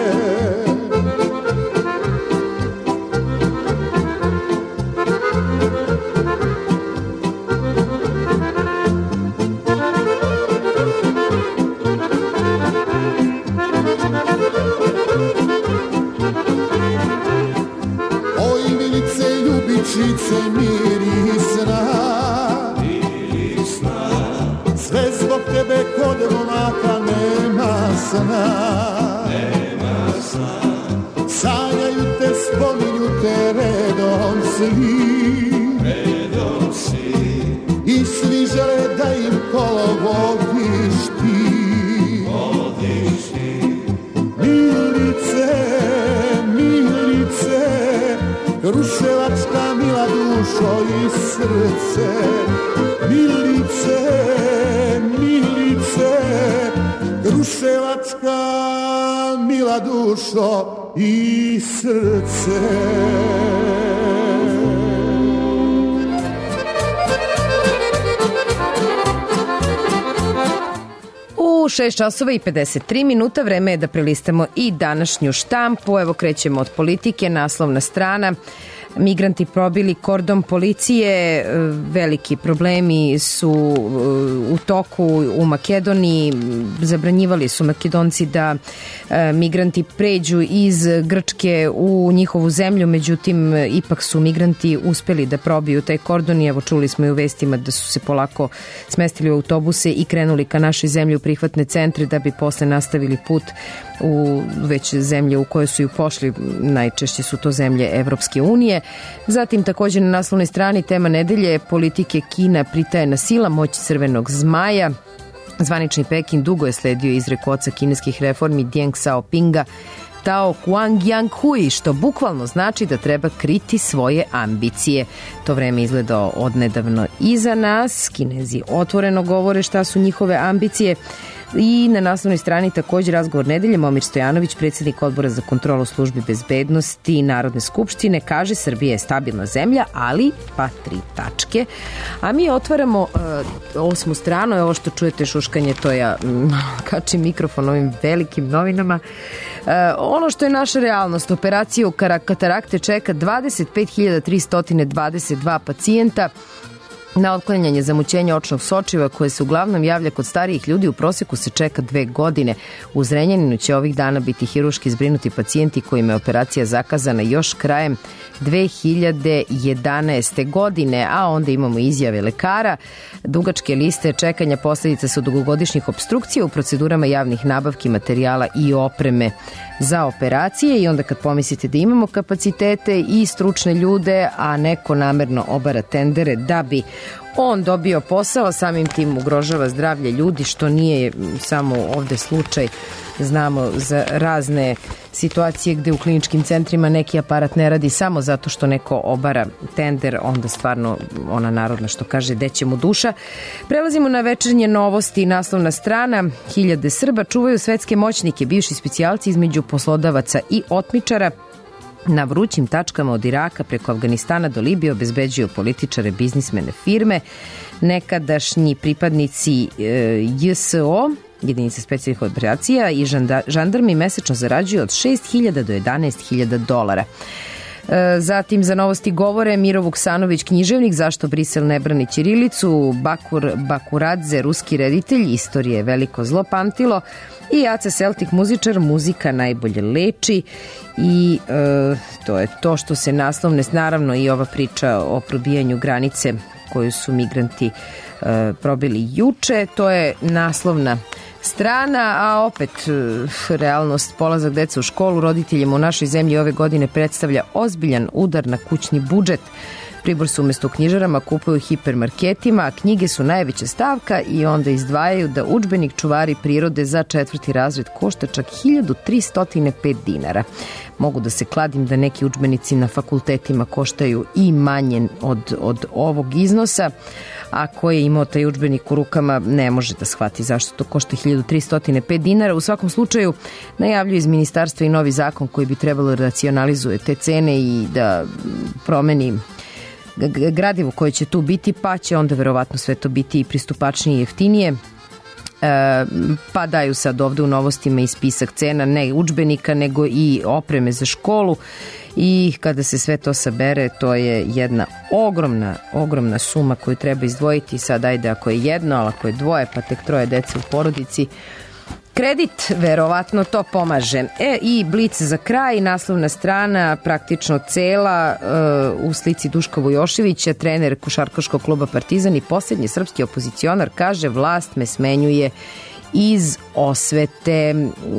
Ljubičice mirisna, mirisna, sve zbog tebe kod momaka nema sna, nema sna, sanjaju te, spominju te redom svi, redom svi, i svi žele da im kolo vodiš ti, vodiš ti, Milice, Milice, Kruševačka mila dušo i srce, Milice, Milice, Kruševačka mila dušo i srce. U šest časova i pedeset tri minuta vreme je da prelistamo i današnju štampu. Evo krećemo od politike, naslovna strana. Migranti probili kordon policije, veliki problemi su u toku u Makedoniji, zabranjivali su Makedonci da migranti pređu iz Grčke u njihovu zemlju, međutim ipak su migranti uspeli da probiju taj kordon i evo čuli smo i u vestima da su se polako smestili u autobuse i krenuli ka našoj zemlji u prihvatne centre da bi posle nastavili put u već zemlje u koje su ju pošli, najčešće su to zemlje Evropske unije. Zatim također na naslovnoj strani tema nedelje, politike Kina pritaje na sila moć crvenog zmaja. Zvanični Pekin dugo je sledio izreku oca kineskih reformi Deng Xiaopinga Tao Huang Yang Hui, što bukvalno znači da treba kriti svoje ambicije. To vreme izgleda odnedavno iza nas. Kinezi otvoreno govore šta su njihove ambicije. I na naslovnoj strani također razgovor nedelje. Momir Stojanović, predsjednik odbora za kontrolu službi bezbednosti Narodne skupštine, kaže Srbija je stabilna zemlja, ali pa tri tačke. A mi otvaramo uh, osmu stranu. Ovo što čujete šuškanje, to ja mm, kačim mikrofon ovim velikim novinama. Uh, ono što je naša realnost, operaciju katarakte čeka dvadeset pet hiljada tristo dvadeset dva pacijenta. Na otklanjanje zamućenja očnog sočiva koje se uglavnom javlja kod starijih ljudi u proseku se čeka dve godine. U Zrenjaninu će ovih dana biti hiruški zbrinuti pacijenti kojima je operacija zakazana još krajem dve hiljade jedanaeste. godine, a onda imamo izjave lekara. Dugačke liste čekanja posljedica su dugogodišnjih opstrukcija u procedurama javnih nabavki materijala i opreme za operacije i onda kad pomislite da imamo kapacitete i stručne ljude, a neko namerno obara tendere da bi on dobio posao, samim tim ugrožava zdravlje ljudi, što nije samo ovde slučaj. Znamo za razne situacije gde u kliničkim centrima neki aparat ne radi samo zato što neko obara tender, onda stvarno ona narodna što kaže deće mu duša. Prelazimo na večernje novosti. Naslovna strana: hiljade Srba čuvaju svetske moćnike, bivši specijalci između poslodavaca i otmičara. Na vrućim tačkama od Iraka preko Afganistana do Libije obezbeđuju političare, biznismene, firme. Nekadašnji pripadnici e, J S O, jedinice specijalnih operacija, i žandarmi mesečno zarađuju od šest hiljada do jedanaest hiljada dolara. Zatim za novosti govore Miro Vuksanović, književnik, zašto Brisel ne brani ćirilicu, Bakur Bakuradze, ruski reditelj, istorije veliko zlo pamtilo, i Aca Celtic, muzičar, muzika najbolje leči. I e, to je to što se naslovne, naravno i ova priča o probijanju granice koju su migranti e, probili juče, to je naslovna strana, a opet realnost: polazak deca u školu roditeljima u našoj zemlji ove godine predstavlja ozbiljan udar na kućni budžet. Pribor se umesto u knjižarama kupuju u hipermarketima, a knjige su najveća stavka i onda izdvajaju da udžbenik Čuvari prirode za četvrti razred košta čak hiljadu tristo pet dinara. Mogu da se kladim da neki udžbenici na fakultetima koštaju i manje od, od ovog iznosa, a ko je imao taj udžbenik u rukama ne može da shvati zašto to košta hiljadu tristo pet dinara. U svakom slučaju najavljuju iz ministarstva i novi zakon koji bi trebalo da racionalizuje te cene i da promeni gradivo koje će tu biti, pa će onda verovatno sve to biti i pristupačnije i jeftinije. E, pa daju sad ovde u novostima i spisak cena, ne udžbenika nego i opreme za školu, i kada se sve to sabere to je jedna ogromna, ogromna suma koju treba izdvojiti. Sad ajde ako je jedno, ali ako je dvoje pa tek troje dece u porodici, kredit verovatno to pomaže. E, i Blic za kraj, naslovna strana praktično cela, uh, u slici Duška Vujoševića, trener košarkaškog kluba Partizan i posljednji srpski opozicionar, kaže: vlast me smenjuje iz osvete.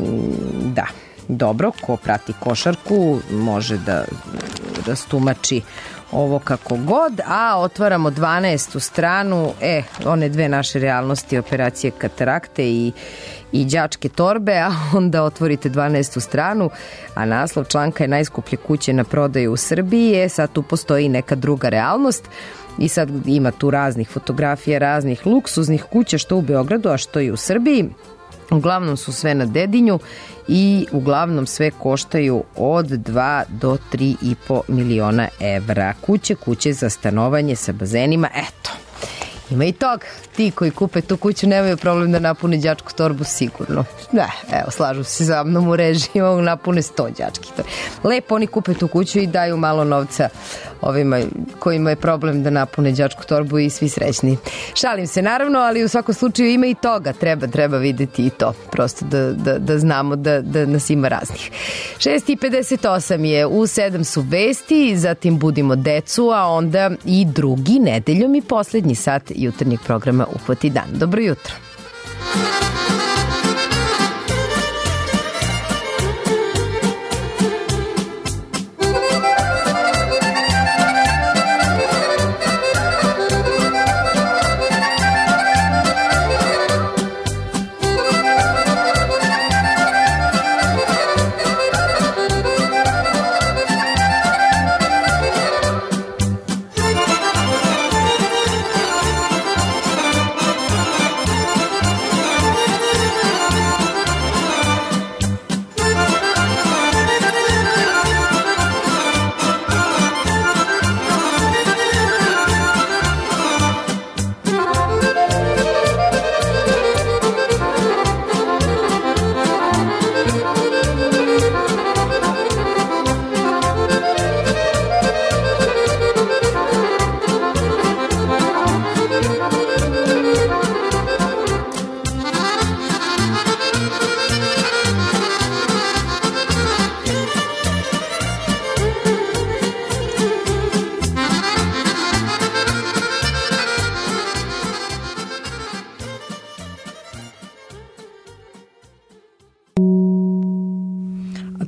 Da, dobro, ko prati košarku može da rastumači ovo kako god, a otvaramo dvanaestu stranu, e, one dve naše realnosti, operacije katarakte i, i đačke torbe, a onda otvorite dvanaestu stranu, a naslov članka je: najskuplje kuće na prodaju u Srbiji. E, sad tu postoji neka druga realnost i sad ima tu raznih fotografija, raznih luksuznih kuća, što u Beogradu, a što i u Srbiji. Uglavnom su sve na Dedinju i uglavnom sve koštaju od dva do tri i po miliona evra. Kuće, kuće za stanovanje sa bazenima, eto. Ima i tog. Ti koji kupe tu kuću nemaju problem da napune đačku torbu sigurno. Ne, evo, slažu se za mnom u režiji, mogu napune sto đački torbi. Lepo oni kupe tu kuću i daju malo novca ovima kojima je problem da napune đačku torbu i svi srećni. Šalim se naravno, ali u svakom slučaju ima i toga. Treba, treba videti i to. Prosto da, da, da znamo da, da nas ima raznih. šest i pedeset osam je, u sedam su vesti, zatim budimo decu, a onda i drugi nedeljom i poslednji sat jutarnjeg programa Uhvati dan. Dobro jutro.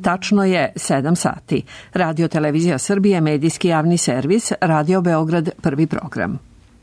Tačno je sedam sati. Radio Televizija Srbije, medijski javni servis, Radio Beograd, prvi program.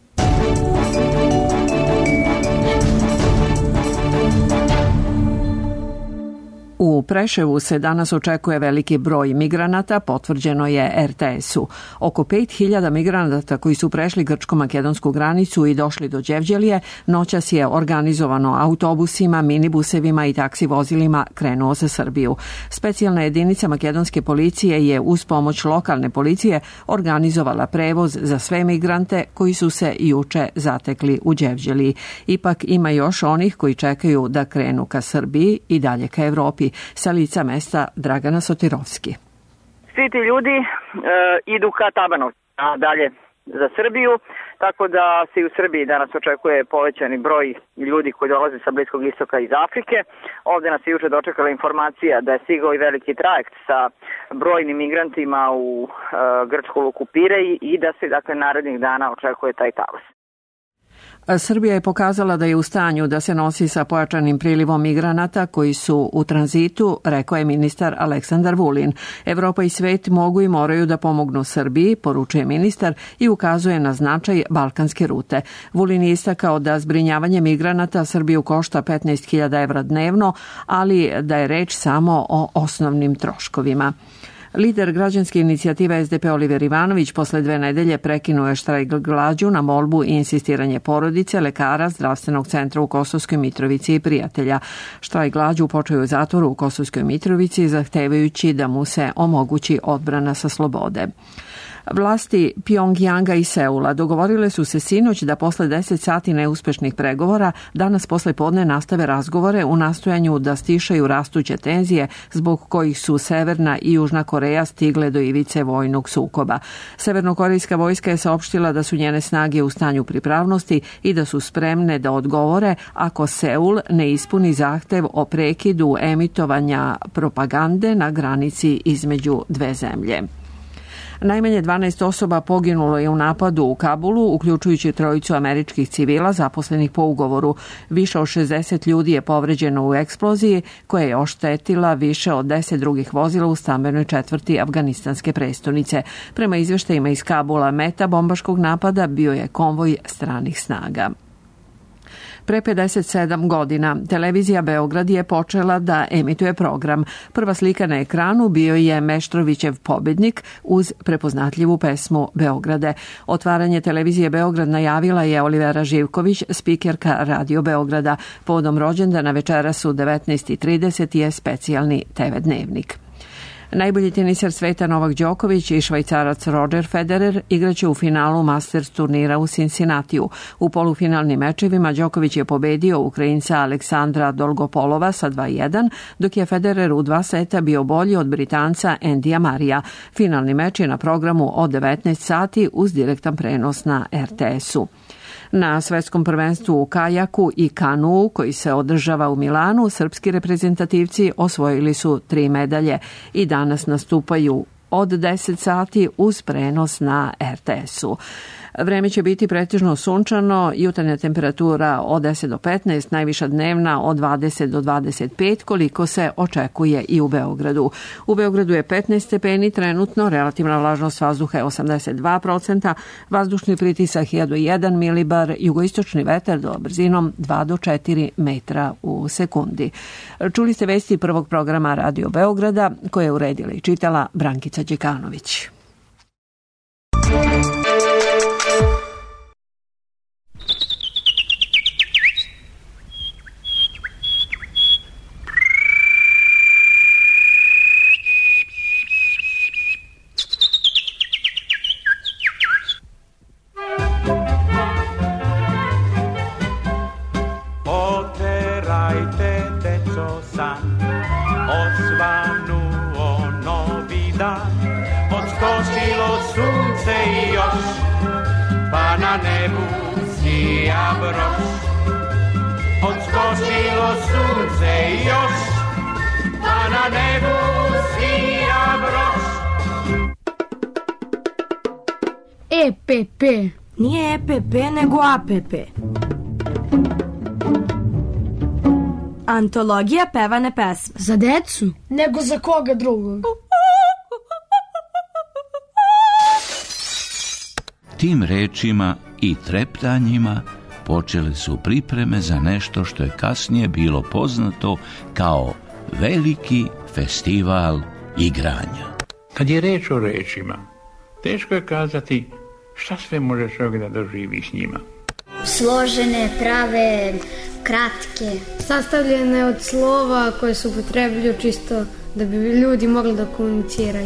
U Preševu se danas očekuje veliki broj migranata, potvrđeno je er te es-u. Oko pet hiljada migranata koji su prešli grčko-makedonsku granicu i došli do Đevđelije, noćas je organizovano autobusima, minibusevima i taksi vozilima krenuo za Srbiju. Specijalna jedinica makedonske policije je uz pomoć lokalne policije organizovala prevoz za sve migrante koji su se juče zatekli u Đevđeliji. Ipak ima još onih koji čekaju da krenu ka Srbiji i dalje ka Evropi. Sa lica mesta Dragana Sotirovski. Svi ti ljudi e, idu ka Tabanovcu, a dalje za Srbiju, tako da se i u Srbiji danas očekuje povećani broj ljudi koji dolaze sa Bliskog istoka iz Afrike. Ovde nas je juče dočekala informacija da je stigao i veliki trajekt sa brojnim migrantima u e, grčku luku Pirej i da se dakle narednih dana očekuje taj talas. Srbija je pokazala da je u stanju da se nosi sa pojačanim prilivom migranata koji su u tranzitu, rekao je ministar Aleksandar Vulin. Evropa i svet mogu i moraju da pomognu Srbiji, poručuje ministar i ukazuje na značaj balkanske rute. Vulin je istakao da zbrinjavanje migranata Srbiju košta petnaest hiljada evra dnevno, ali da je reč samo o osnovnim troškovima. Lider građanske inicijative es de pe Oliver Ivanović posle dve nedelje prekinuo je štrajk glađu na molbu i insistiranje porodice, lekara, zdravstvenog centra u Kosovskoj Mitrovici i prijatelja. Štrajk glađu počeo je u zatvoru u Kosovskoj Mitrovici zahtevajući da mu se omogući odbrana sa slobode. Vlasti Pjongjanga i Seula dogovorile su se sinoć da posle deset sati neuspešnih pregovora danas posle podne nastave razgovore u nastojanju da stišaju rastuće tenzije zbog kojih su Severna i Južna Koreja stigle do ivice vojnog sukoba. Severnokorejska vojska je saopštila da su njene snage u stanju pripravnosti i da su spremne da odgovore ako Seul ne ispuni zahtev o prekidu emitovanja propagande na granici između dve zemlje. Najmanje dvanaest osoba poginulo je u napadu u Kabulu, uključujući trojicu američkih civila zaposlenih po ugovoru. Više od šezdeset ljudi je povređeno u eksploziji koja je oštetila više od deset drugih vozila u stambenoj četvrti afganistanske prestonice. Prema izveštajima iz Kabula, meta bombaškog napada bio je konvoj stranih snaga. Pre pedeset sedam godina televizija Beograd je počela da emituje program. Prva slika na ekranu bio je Meštrovićev pobednik uz prepoznatljivu pesmu Beograde. Otvaranje televizije Beograd najavila je Olivera Živković, spikerka Radio Beograda. Povodom rođendana večeras u devetnaest i trideset je specijalni te ve dnevnik. Najbolji teniser sveta Novak Đoković i Švajcarac Roger Federer igraće u finalu Masters turnira u Cincinnatiju. U polufinalnim mečevima Đoković je pobedio Ukrajinca Aleksandra Dolgopolova sa dva jedan, dok je Federer u dva seta bio bolji od Britanca Endija Marija. Finalni meč je na programu od devetnaest sati uz direktan prenos na er te es-u. Na svetskom prvenstvu u kajaku i kanuu koji se održava u Milanu, srpski reprezentativci osvojili su tri medalje i danas nastupaju od deset sati uz prenos na er te es-u. Vreme će biti pretežno sunčano, jutarnja temperatura od deset do petnaest, najviša dnevna od dvadeset do dvadeset pet, koliko se očekuje i u Beogradu. U Beogradu je petnaest stepeni trenutno, relativna vlažnost vazduha je osamdeset dva procenta, vazdušni pritisak hiljadu jedan milibar, jugoistočni vetar do brzinom dva do četiri metra u sekundi. Čuli ste vesti prvog programa Radio Beograda koje je uredila i čitala Brankica Đekanović. Odskočilo sunce još, pa na nebu sija broš. E pe pe. Nije E pe pe, nego A pe pe. Antologija pevane pesme. Za decu? Nego za koga drugog? Tim rečima i treptanjima počele su pripreme za nešto što je kasnije bilo poznato kao veliki festival igranja. Kad je reč o rečima, teško je kazati šta sve može čovjek da doživi s njima. Složene, prave, kratke. Sastavljene od slova koje se upotrebljuju čisto da bi ljudi mogli da komuniciraju.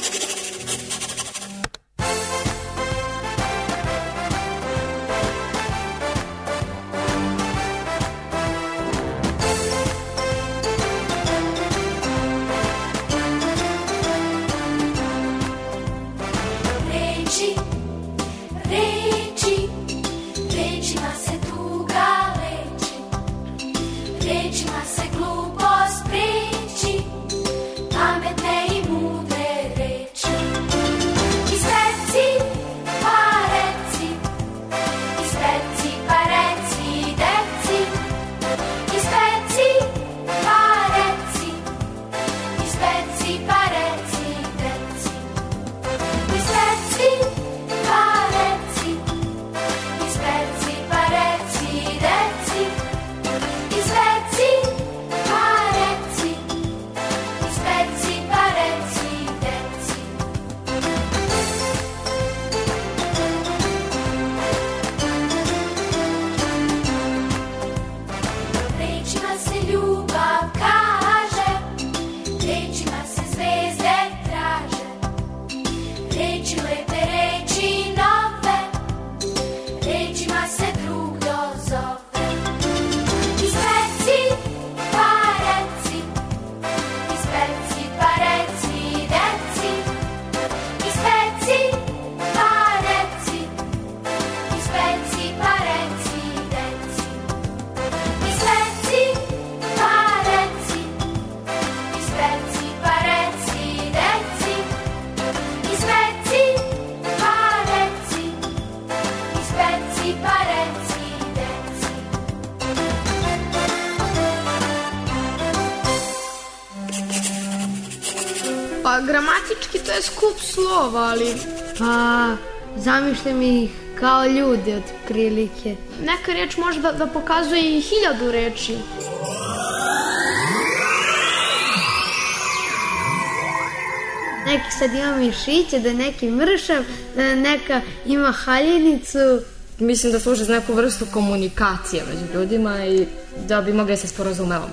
Pa gramatički to je skup slova, ali pa zamišljam ih kao ljudi otprilike. Neka reč može da, da pokazuje i hiljadu reči. Neki sad ima mišiće, da neki mršav, da neka ima haljinicu. Mislim da služi za neku vrstu komunikacije među ljudima i da bi mogli se sporazumevamo.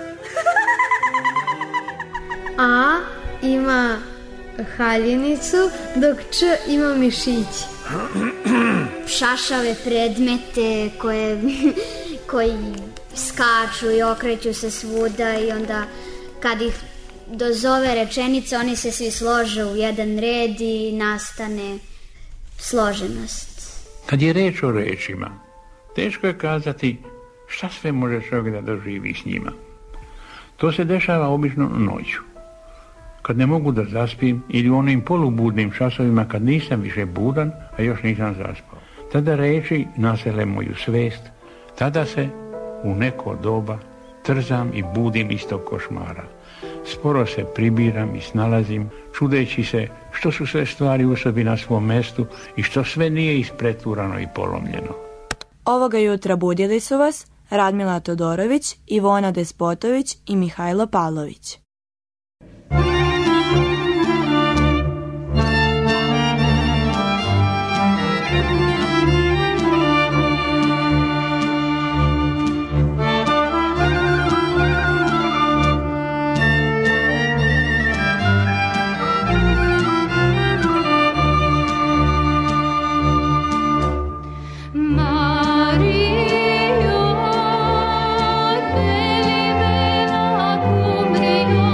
A ima haljinicu, dok Č ima mišiće. Šašave predmete koje, koji skaču i okreću se svuda i onda kad ih dozove rečenice, oni se svi slože u jedan red i nastane složenost. Kad je reč o rečima, teško je kazati šta sve može čovjek da doživi s njima. To se dešava obično noću, kad ne mogu da zaspim ili u onim polubudnim časovima kad nisam više budan, a još nisam zaspao. Tada reči nasele moju svest, tada se u neko doba trzam i budim iz tog košmara. Sporo se pribiram i snalazim, čudeći se što su sve stvari u sobi na svom mestu i što sve nije ispreturano i polomljeno. Ovoga jutra budili su vas Radmila Todorović, Ivona Despotović i Mihajlo Pavlović. Mario, te libera tu brillo.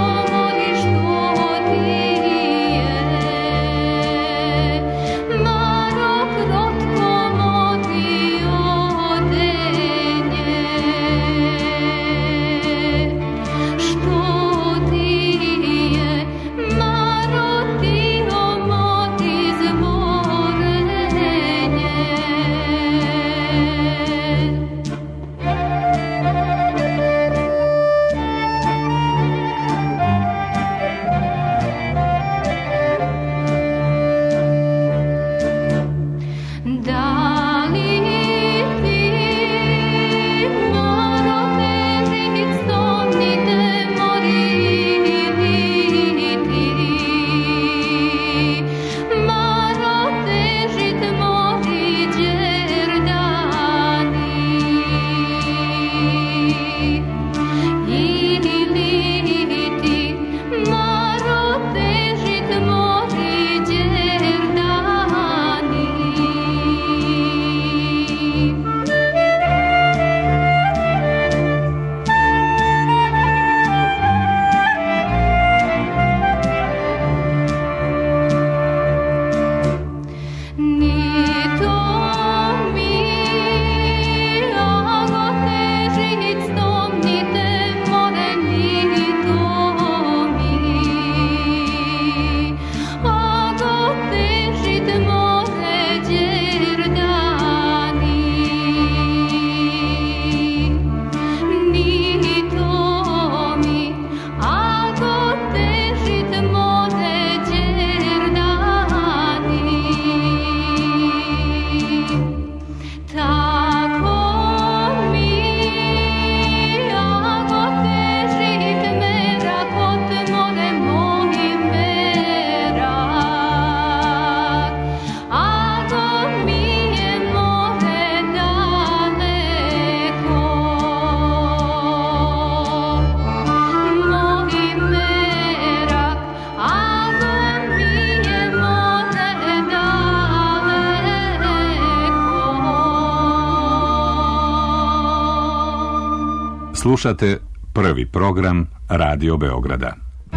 Slušate prvi program Radio Beograda.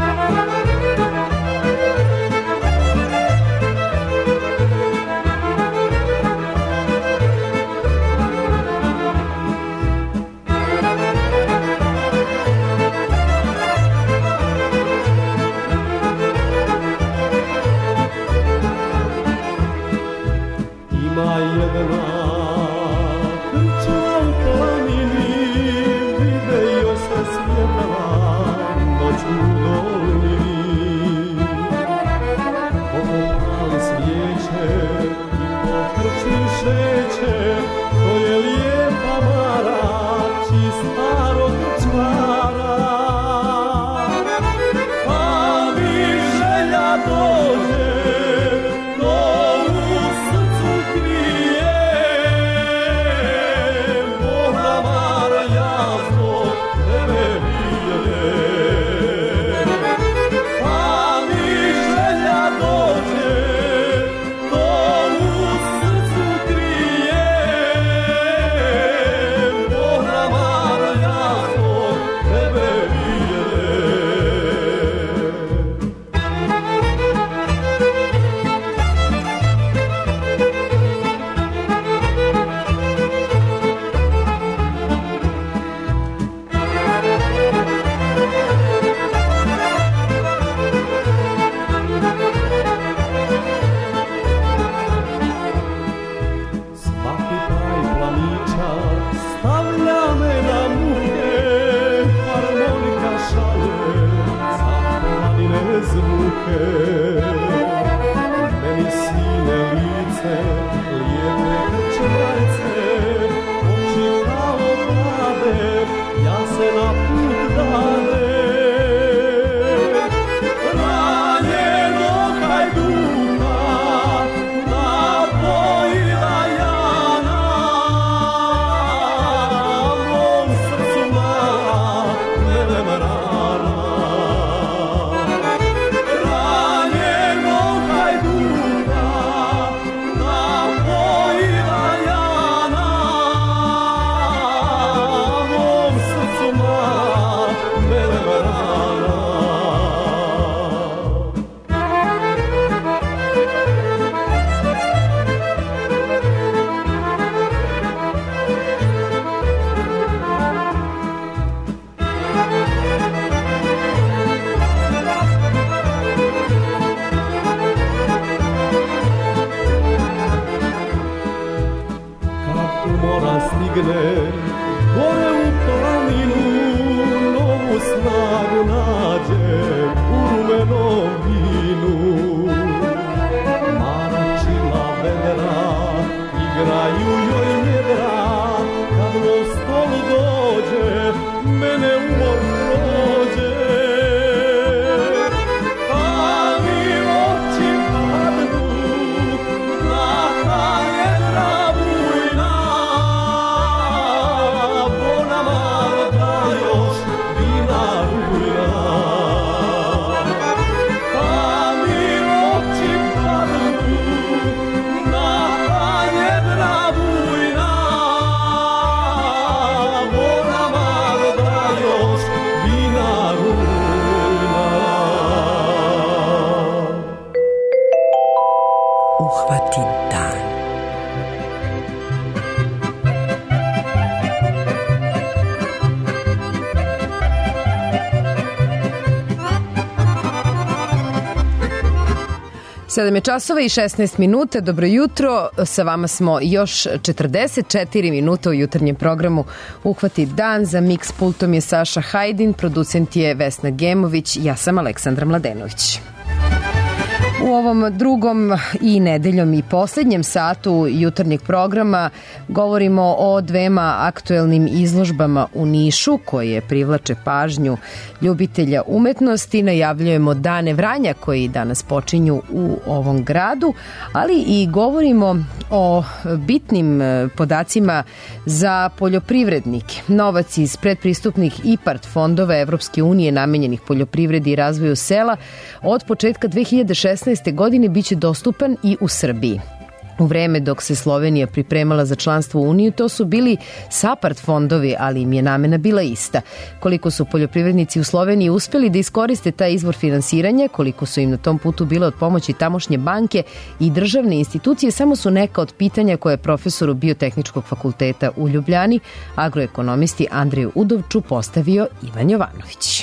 sedam je časova i šesnaest minuta. Dobro jutro. Sa vama smo još četrdeset četiri minuta u jutarnjem programu Uhvati dan. Za Mix pultom je Saša Hajdin, producent je Vesna Gemović, ja sam Aleksandra Mladenović. U ovom drugom i nedeljom i poslednjem satu jutarnjeg programa govorimo o dvema aktuelnim izložbama u Nišu koje privlače pažnju ljubitelja umetnosti. Najavljujemo Dane Vranja koji danas počinju u ovom gradu, ali i govorimo o bitnim podacima za poljoprivrednike. Novac iz predpristupnih IPARD fondova Evropske unije namenjenih poljoprivredi i razvoju sela od početka dve hiljade šesnaeste. godine biće dostupan i u Srbiji. U vreme dok se Slovenija pripremala za članstvo u Uniju, to su bili SAPARD fondovi, ali im je namena bila ista. Koliko su poljoprivrednici u Sloveniji uspeli da iskoriste taj izvor finansiranja, koliko su im na tom putu bile od pomoći tamošnje banke i državne institucije, samo su neka od pitanja koje je profesoru Biotehničkog fakulteta u Ljubljani, agroekonomisti Andreju Udovču, postavio Ivan Jovanović.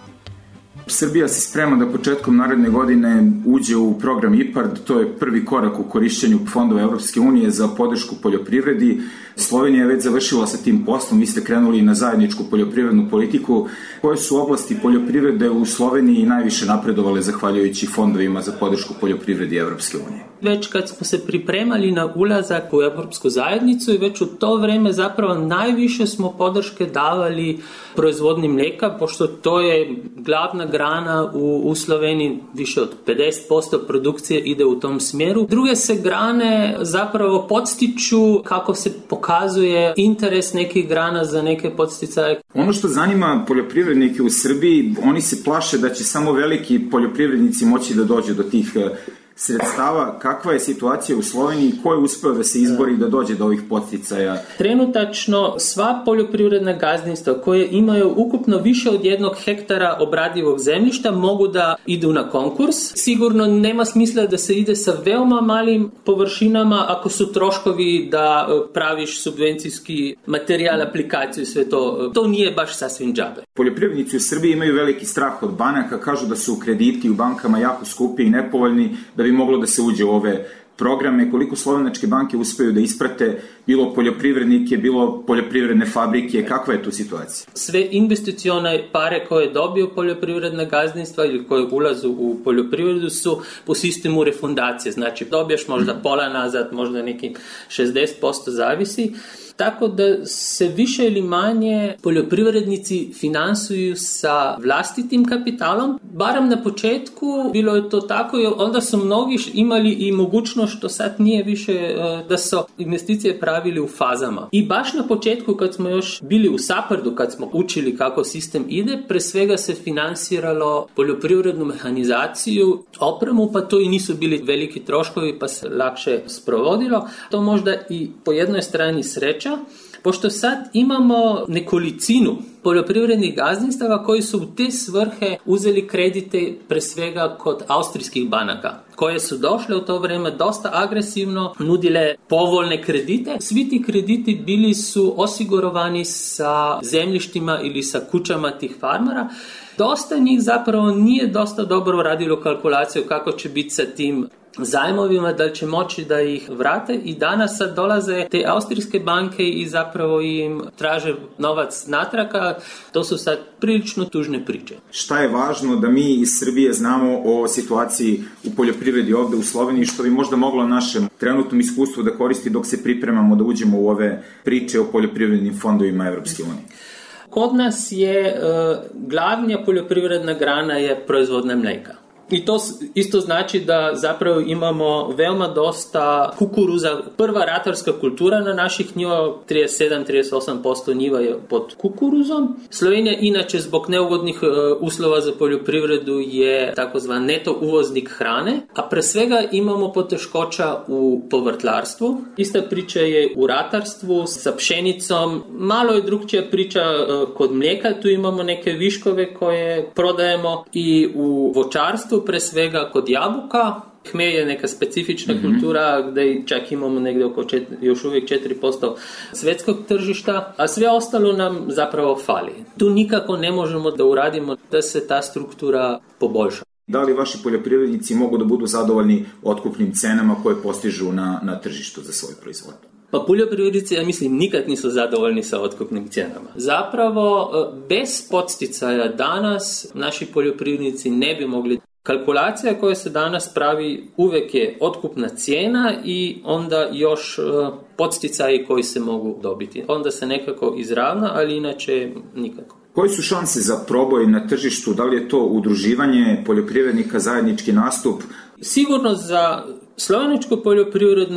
Srbija se sprema da početkom naredne godine uđe u program IPARD, to je prvi korak u korišćenju fondova Evropske unije za podršku poljoprivredi. Slovenija je već završila sa tim poslom, vi ste krenuli na zajedničku poljoprivrednu politiku. Koje su oblasti poljoprivrede u Sloveniji najviše napredovale zahvaljujući fondovima za podršku poljoprivredi Evropske unije? Već kad smo se pripremali na ulazak u Evropsku zajednicu i već u to vreme zapravo najviše smo podrške davali proizvodnji mlijeka, pošto to je glavna grana u, u Sloveniji, više od pedeset posto produkcije ide u tom smjeru. Druge se grane zapravo podstiču kako se pokazuje interes nekih grana za neke podsticaje. Ono što zanima poljoprivrednike u Srbiji, oni se plaše da će samo veliki poljoprivrednici moći da dođu do tih sredstava. Kakva je situacija u Sloveniji? Ko je uspeo da se izbori da dođe do ovih podsticaja? Trenutačno sva poljoprivredna gazdinstva koje imaju ukupno više od jednog hektara obradivog zemljišta mogu da idu na konkurs. Sigurno nema smisla da se ide sa veoma malim površinama ako su troškovi da praviš subvencijski materijal, aplikaciju i sve to. To nije baš sasvim džabe. Poljoprivrednici u Srbiji imaju veliki strah od banaka, kažu da su krediti u bankama jako skupi i nepovoljni, da bi moglo da se uđe u ove programe. Koliko slovenačke banke uspeju da isprate bilo poljoprivrednike, bilo poljoprivredne fabrike, kakva je tu situacija? Sve investicione pare koje dobiju poljoprivredna gazdinstva ili koje ulazu u poljoprivredu su po sistemu refundacije, znači dobiješ možda pola nazad, možda neki šezdeset posto zavisi. Tako da se više ili manje poljoprivrednici finansuju sa vlastitim kapitalom. Barem na početku bilo je to tako i onda su mnogi imali i mogućnost što sad nije više da su investicije pravili u fazama. I baš na početku kad smo još bili u SAPARD-u, kad smo učili kako sistem ide, pre svega se finansiralo poljoprivrednu mehanizaciju, opremu, pa to i nisu bili veliki troškovi pa se lakše sprovodilo. To možda i po jednoj strani sreća, pošto sad imamo nekolicinu poljoprivrednih gazdinstava koji su u te svrhe uzeli kredite pre svega kod austrijskih banaka, koje su došle u to vreme dosta agresivno, nudile povoljne kredite. Svi ti krediti bili su osigurovani sa zemljištima ili sa kućama tih farmera. Dosta njih zapravo nije dosta dobro radilo kalkulaciju kako će biti sa tim zajmovima, da li će moći da ih vrate i danas sad dolaze te austrijske banke i zapravo im traže novac natraka. To su sad prilično tužne priče. Šta je važno da mi iz Srbije znamo o situaciji u poljoprivredi ovde u Sloveniji, što bi možda moglo našem trenutnom iskustvu da koristi dok se pripremamo da uđemo u ove priče o poljoprivrednim fondovima Evropske unije? Kod nas je uh, glavnija poljoprivredna grana je proizvodnja mlijeka. I to isto znači da zapravo imamo veoma dosta kukuruza. Prva ratarska kultura na naših njiva, trideset sedam do trideset osam posto njiva je pod kukuruzom. Slovenija inače zbog neugodnih uslova za poljoprivredu je takozvan neto uvoznik hrane, a pre svega imamo poteškoća u povrtlarstvu. Ista priča je u ratarstvu sa pšenicom. Malo je drugčija priča kod mlijeka, tu imamo neke viškove koje prodajemo i u voćarstvu, pre svega kod jabuka. Hmelj je neka specifična mm-hmm. kultura gdje čak imamo negdje oko četiri, još uvijek četiri posto svjetskog tržišta, a sve ostalo nam zapravo fali. Tu nikako ne možemo da uradimo da se ta struktura poboljša. Da li vaši poljoprivrednici mogu da budu zadovoljni otkupnim cenama koje postižu na, na tržištu za svoj proizvod? Pa poljoprivrednici, ja mislim, nikad nisu zadovoljni sa otkupnim cijenama. Zapravo, bez podsticaja danas naši poljoprivrednici ne bi mogli. Kalkulacija koja se danas pravi uvek je otkupna cijena i onda još podsticaji koji se mogu dobiti. Onda se nekako izravna, ali inače nikako. Koji su šanse za proboj na tržištu? Da li je to udruživanje poljoprivrednika, zajednički nastup? Sigurno za slovenačku poljoprivrednu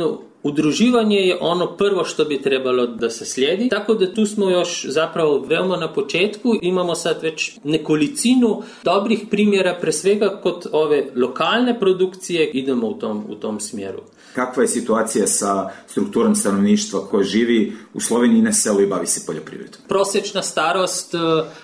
Udruživanje je ono prvo što bi trebalo da se slijedi, tako da tu smo još zapravo veoma na početku. Imamo sad već nekolicinu dobrih primjera, pre svega kod ove lokalne produkcije idemo u tom, u tom smjeru. Kakva je situacija sa strukturom stanovništva koje živi u Sloveniji na selu i bavi se poljoprivredom? Prosječna starost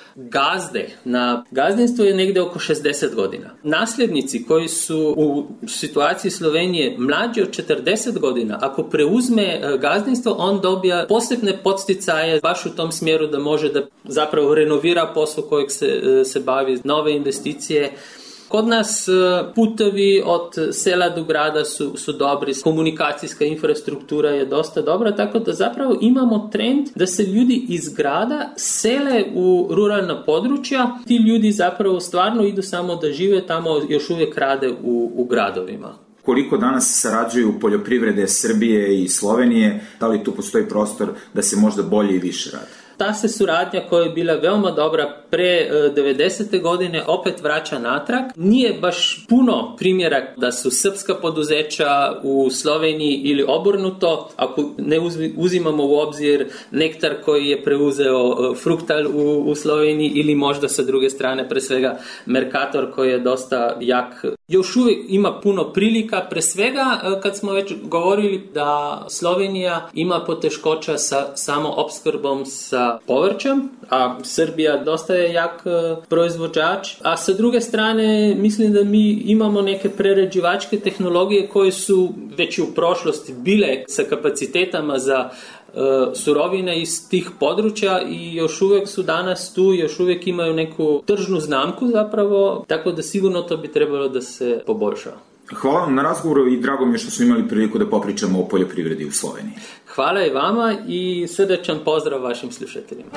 gazde na gazdinstvu je negdje oko šezdeset godina. Nasljednici koji su u situaciji Slovenije mlađi od četrdeset godina, ako preuzme gazdinstvo, on dobija posebne podsticaje baš u tom smjeru da može da zapravo renovira posao kojeg se, se bavi, nove investicije. Kod nas putovi od sela do grada su, su dobri, komunikacijska infrastruktura je dosta dobra, tako da zapravo imamo trend da se ljudi iz grada sele u ruralna područja. Ti ljudi zapravo stvarno idu samo da žive tamo, još uvijek rade u, u gradovima. Koliko danas sarađuju poljoprivrede Srbije i Slovenije, da li tu postoji prostor da se možda bolje i više radi? Ta se suradnja koja je bila veoma dobra pre devedesete godine opet vraća natrag. Nije baš puno primjera da su srpska poduzeća u Sloveniji ili obrnuto, ako ne uzimamo u obzir Nektar koji je preuzeo Fruktal u, u Sloveniji ili možda sa druge strane pre svega Mercator koji je dosta jak. Još uvijek ima puno prilika, pre svega kad smo već govorili da Slovenija ima poteškoća sa samo opskrbom sa povrćem, a Srbija dosta je jak proizvođač, a sa druge strane mislim da mi imamo neke prerađivačke tehnologije koje su već u prošlosti bile sa kapacitetama za uh, surovine iz tih područja i još uvijek su danas tu, još uvijek imaju neku tržnu znamku zapravo, tako da sigurno to bi trebalo da se poboljša. Hvala vam na razgovoru i drago mi je što smo imali priliku da popričamo o poljoprivredi u Sloveniji. Hvala i vama i srdečan pozdrav vašim slušateljima.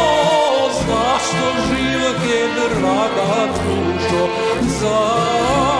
Zašto živke draga dušo, zašto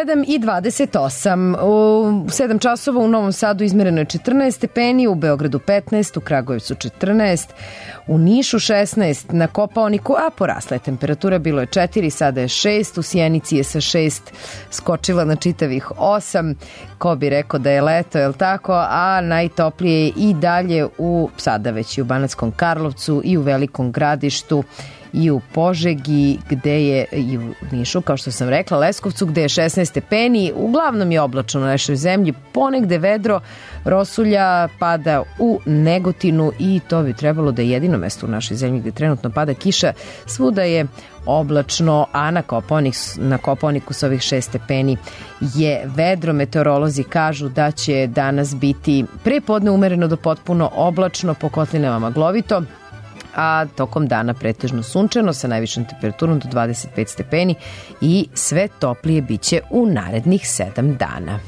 sedam i dvadeset osam. U sedam časova u Novom Sadu izmereno je četrnaest stepeni, u Beogradu petnaest, u Kragujevcu četrnaest, u Nišu šesnaest, na Kopaoniku, a porasla je temperatura, bilo je četiri, sada je šest, u Sjenici je sa šest skočila na čitavih osam, ko bi rekao da je leto, je li tako, a najtoplije je i dalje u, sada već i u Banatskom Karlovcu i u Velikom Gradištu i u Požegi, gde je i u Nišu, kao što sam rekla, Leskovcu, gde je šesnaest stepeni, uglavnom je oblačno na našoj zemlji, ponegde vedro, rosulja pada u Negotinu i to bi trebalo da je jedino mesto u našoj zemlji gde trenutno pada kiša, svuda je oblačno, a na Kopaoniku, na Kopaoniku s ovih šest stepeni je vedro. Meteorolozi kažu da će danas biti prepodne umereno do potpuno oblačno, po kotlinama maglovito, a tokom dana pretežno sunčano sa najvišom temperaturom do dvadeset pet stepeni i sve toplije biće u narednih sedam dana.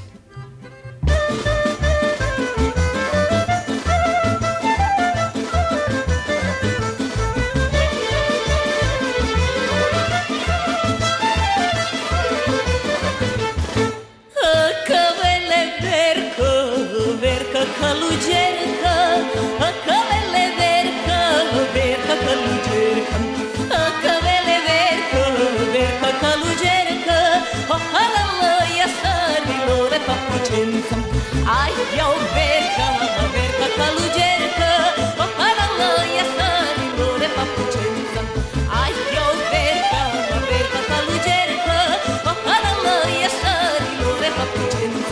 Ai, eu verca, verca calugerca, o parala ya sani lore papuchenka. Ai, eu verca, verca calugerca, o parala ya sani lore papuchenka.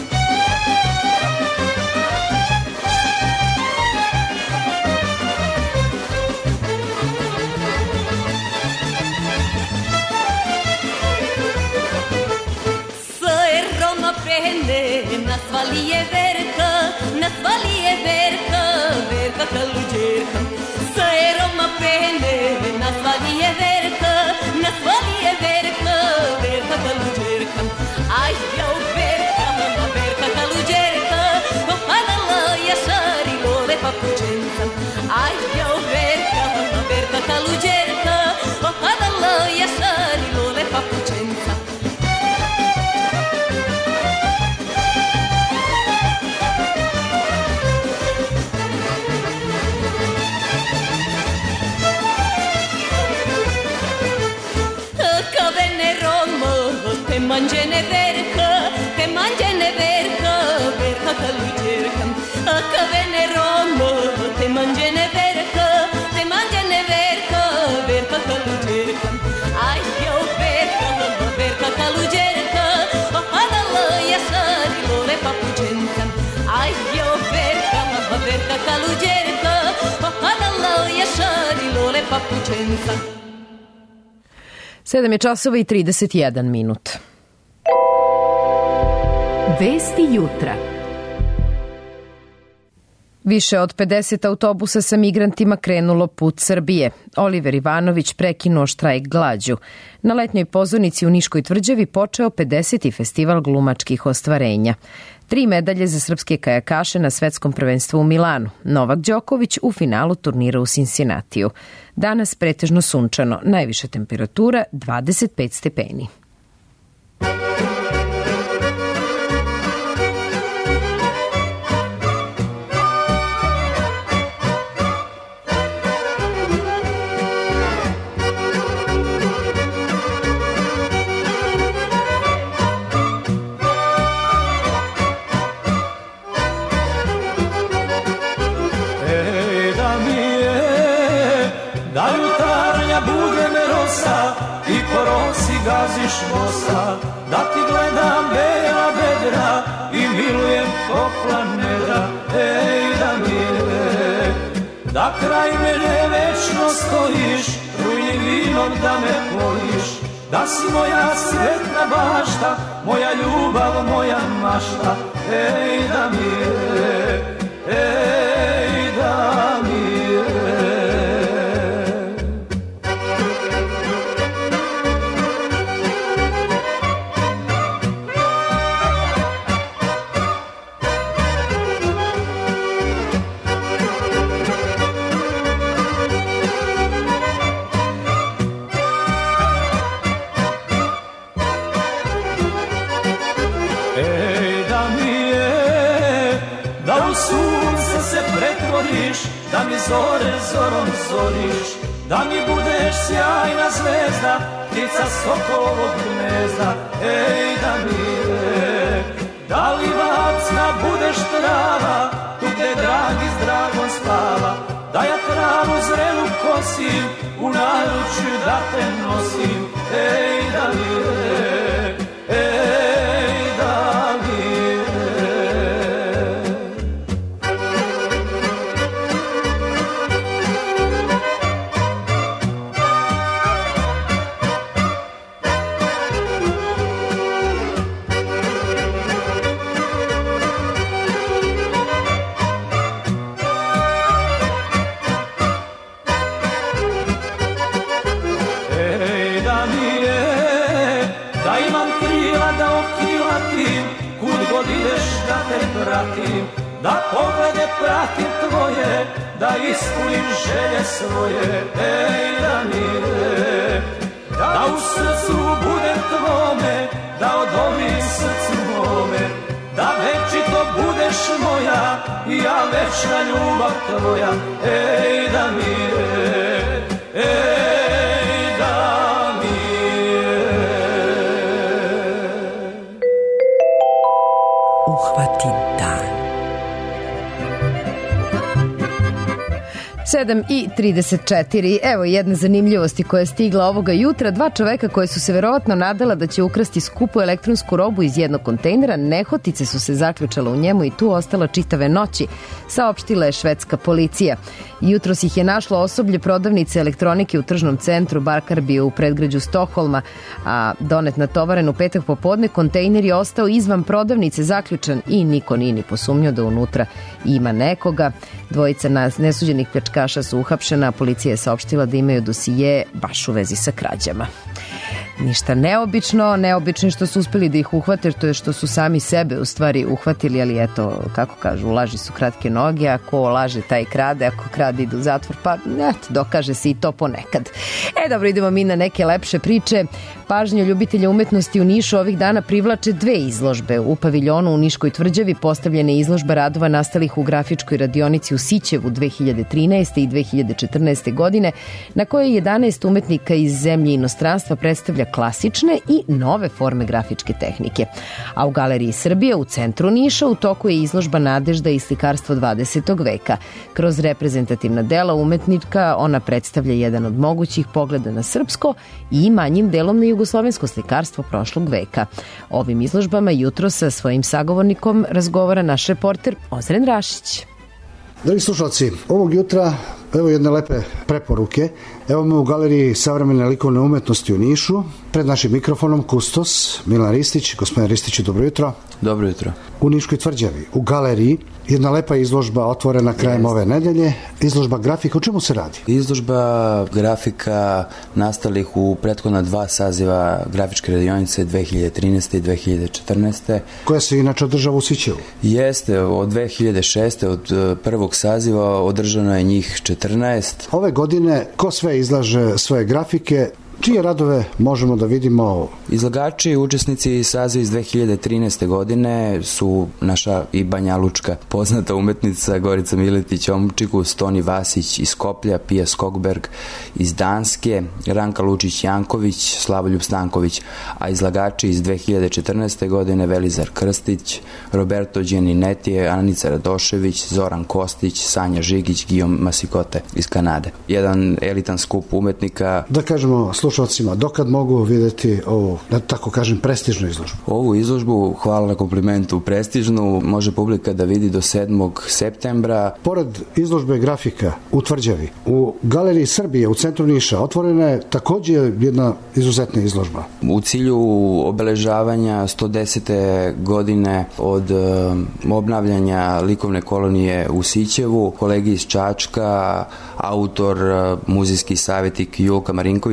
Sai Roma pene na svalie verca, na svalie verca, verca calugerca. Sai Roma pene na svalie verca, na svalie verca, verca calugerca. Ai, eu verca, verca calugerca, o parala ya sari lore papuchenka. Ai, eu verca, verca calugerca, o parala ya sari lore papuchenka. Te mangiene verca, te mangiene verca, verca calugerca. Că vene Romo, te mangiene verca, te mangiene verca, verca calugerca. Ai, eu verca, verca calugerca, o padala ya sari lore papuchenka. Ai, eu verca, verca calugerca, o padala ya sari lore papuchenka. sedam je časova i trideset jedan minut. Vesti jutra. Više od pedeset autobusa sa migrantima krenulo put Srbije. Oliver Ivanović prekinuo štrajk glađu. Na letnjoj pozornici u Niškoj tvrđavi počeo pedeseti festival glumačkih ostvarenja. Tri medalje za srpske kajakaše na svetskom prvenstvu u Milanu. Novak Đoković u finalu turnira u Cincinnatiju. Danas pretežno sunčano, najviša temperatura dvadeset pet stepeni. Gaziš nosa, da ti gledam bela bedra i milujem topla nedra, ej da mi je, da kraj mene večno stojiš, rujnim vinom da me poliš, da si moja sretna bašta, moja ljubav, moja mašta, ej da mi je, ej da mi je. sunce se pretvoriš, da mi zore zorom zoriš, da mi budeš sjajna zvezda, ptica sokolovog gnezda. Ej, da mi je, da li vacna budeš trava, tu gde dragi s dragom spava, da ja travu zrelu kosim, u naručju da te nosim. Ej, da mi je, ej, da mi je. Da poglede pratim tvoje, da ispunim želje svoje. Ej, da mi je, da u srcu budem tvome, da odovim srcu mome, da večito budeš moja i ja večna ljubav tvoja. Ej, da mi je, ej, da mi je. Uhvati dan. sedam i trideset četiri. Evo jedna zanimljivosti koja je stigla ovoga jutra. Dva čoveka koje su se verovatno nadala da će ukrasti skupu elektronsku robu iz jednog kontejnera, nehotice su se zaključale u njemu i tu ostala čitave noći, saopštila je švedska policija. Jutros ih je našlo osoblje prodavnice elektronike u tržnom centru Barkarby u predgrađu Stokholma, a donet natovaren u petak popodne, kontejner je ostao izvan prodavnice zaključan i niko nije ni posumnjao da unutra ima nekoga. Dvojica nesuđenih pljačkaša su uhapšena, a policija je saopštila da imaju dosije baš u vezi sa krađama. Ništa neobično, neobično je što su uspeli da ih uhvate, to je što su sami sebe u stvari uhvatili, ali eto, kako kažu, u laži su kratke noge, ako laže taj krade, ako krade ide u zatvor, pa eto, dokaže se i to ponekad. E, dobro, idemo mi na neke lepše priče. Pažnju ljubitelja umetnosti u Nišu ovih dana privlače dve izložbe. U paviljonu u Niškoj tvrđavi postavljena je izložba radova nastalih u grafičkoj radionici u Sićevu dve hiljade trinaeste i dve hiljade četrnaeste godine, na kojoj jedanaest umetnika iz zemlje i inostranstva predstavlja klasične i nove forme grafičke tehnike. A u Galeriji Srbije u centru Niša u toku je izložba Nadežda i slikarstvo dvadesetog veka. Kroz reprezentativna dela umetnika ona predstavlja jedan od mogućih pogleda na srpsko i manjim delom na jugoslovensko slikarstvo prošlog veka. Ovim izložbama jutro sa svojim sagovornikom razgovara naš reporter Ozren Rašić. Dragi slušalci, ovog jutra evo jedne lepe preporuke. Evo me u Galeriji savremene likovne umetnosti u Nišu. Pred našim mikrofonom kustos Milan Ristić. Gospodin Ristić, dobro jutro. Dobro jutro. U Niškoj tvrđavi, u galeriji, jedna lepa izložba otvorena krajem yes. ove nedelje. Izložba grafika, o čemu se radi? Izložba grafika nastalih u prethodna dva saziva grafičke radionice dve hiljade trinaeste i dve hiljade četrnaeste. Koja se inače održava u Sićevu? Jeste, od dve hiljade šeste. od prvog saziva održano je njih četrnaest. Ove godine ko sve izlaže svoje grafike? Čije radove možemo da vidimo? Izlagači i učesnici saziva iz dve hiljade trinaeste. godine su naša i banjalučka poznata umetnica Gorica Miletić-Omčikus, Toni Vasić iz Skoplja, Pija Skogberg iz Danske, Ranka Lučić-Janković, Slavoljub Stanković, a izlagači iz dve hiljade četrnaeste. godine Velizar Krstić, Roberto Gianinetije, Anica Radošević, Zoran Kostić, Sanja Žigić, Guillaume Masikote iz Kanade. Jedan elitan skup umetnika. Da kažemo slušalcima, dokad mogu vidjeti ovu, da tako kažem, prestižnu izložbu? Ovu izložbu, hvala na komplimentu, prestižnu, može publika da vidi do sedmog septembra. Pored izložbe grafika u Tvrđavi, u Galeriji Srbije u centru Niša otvorena je također jedna izuzetna izložba. U cilju obeležavanja sto desete godine od um, obnavljanja likovne kolonije u Sićevu, kolegi iz Čačka, autor, uh, muzejski savjetnik Julka Marinković priredio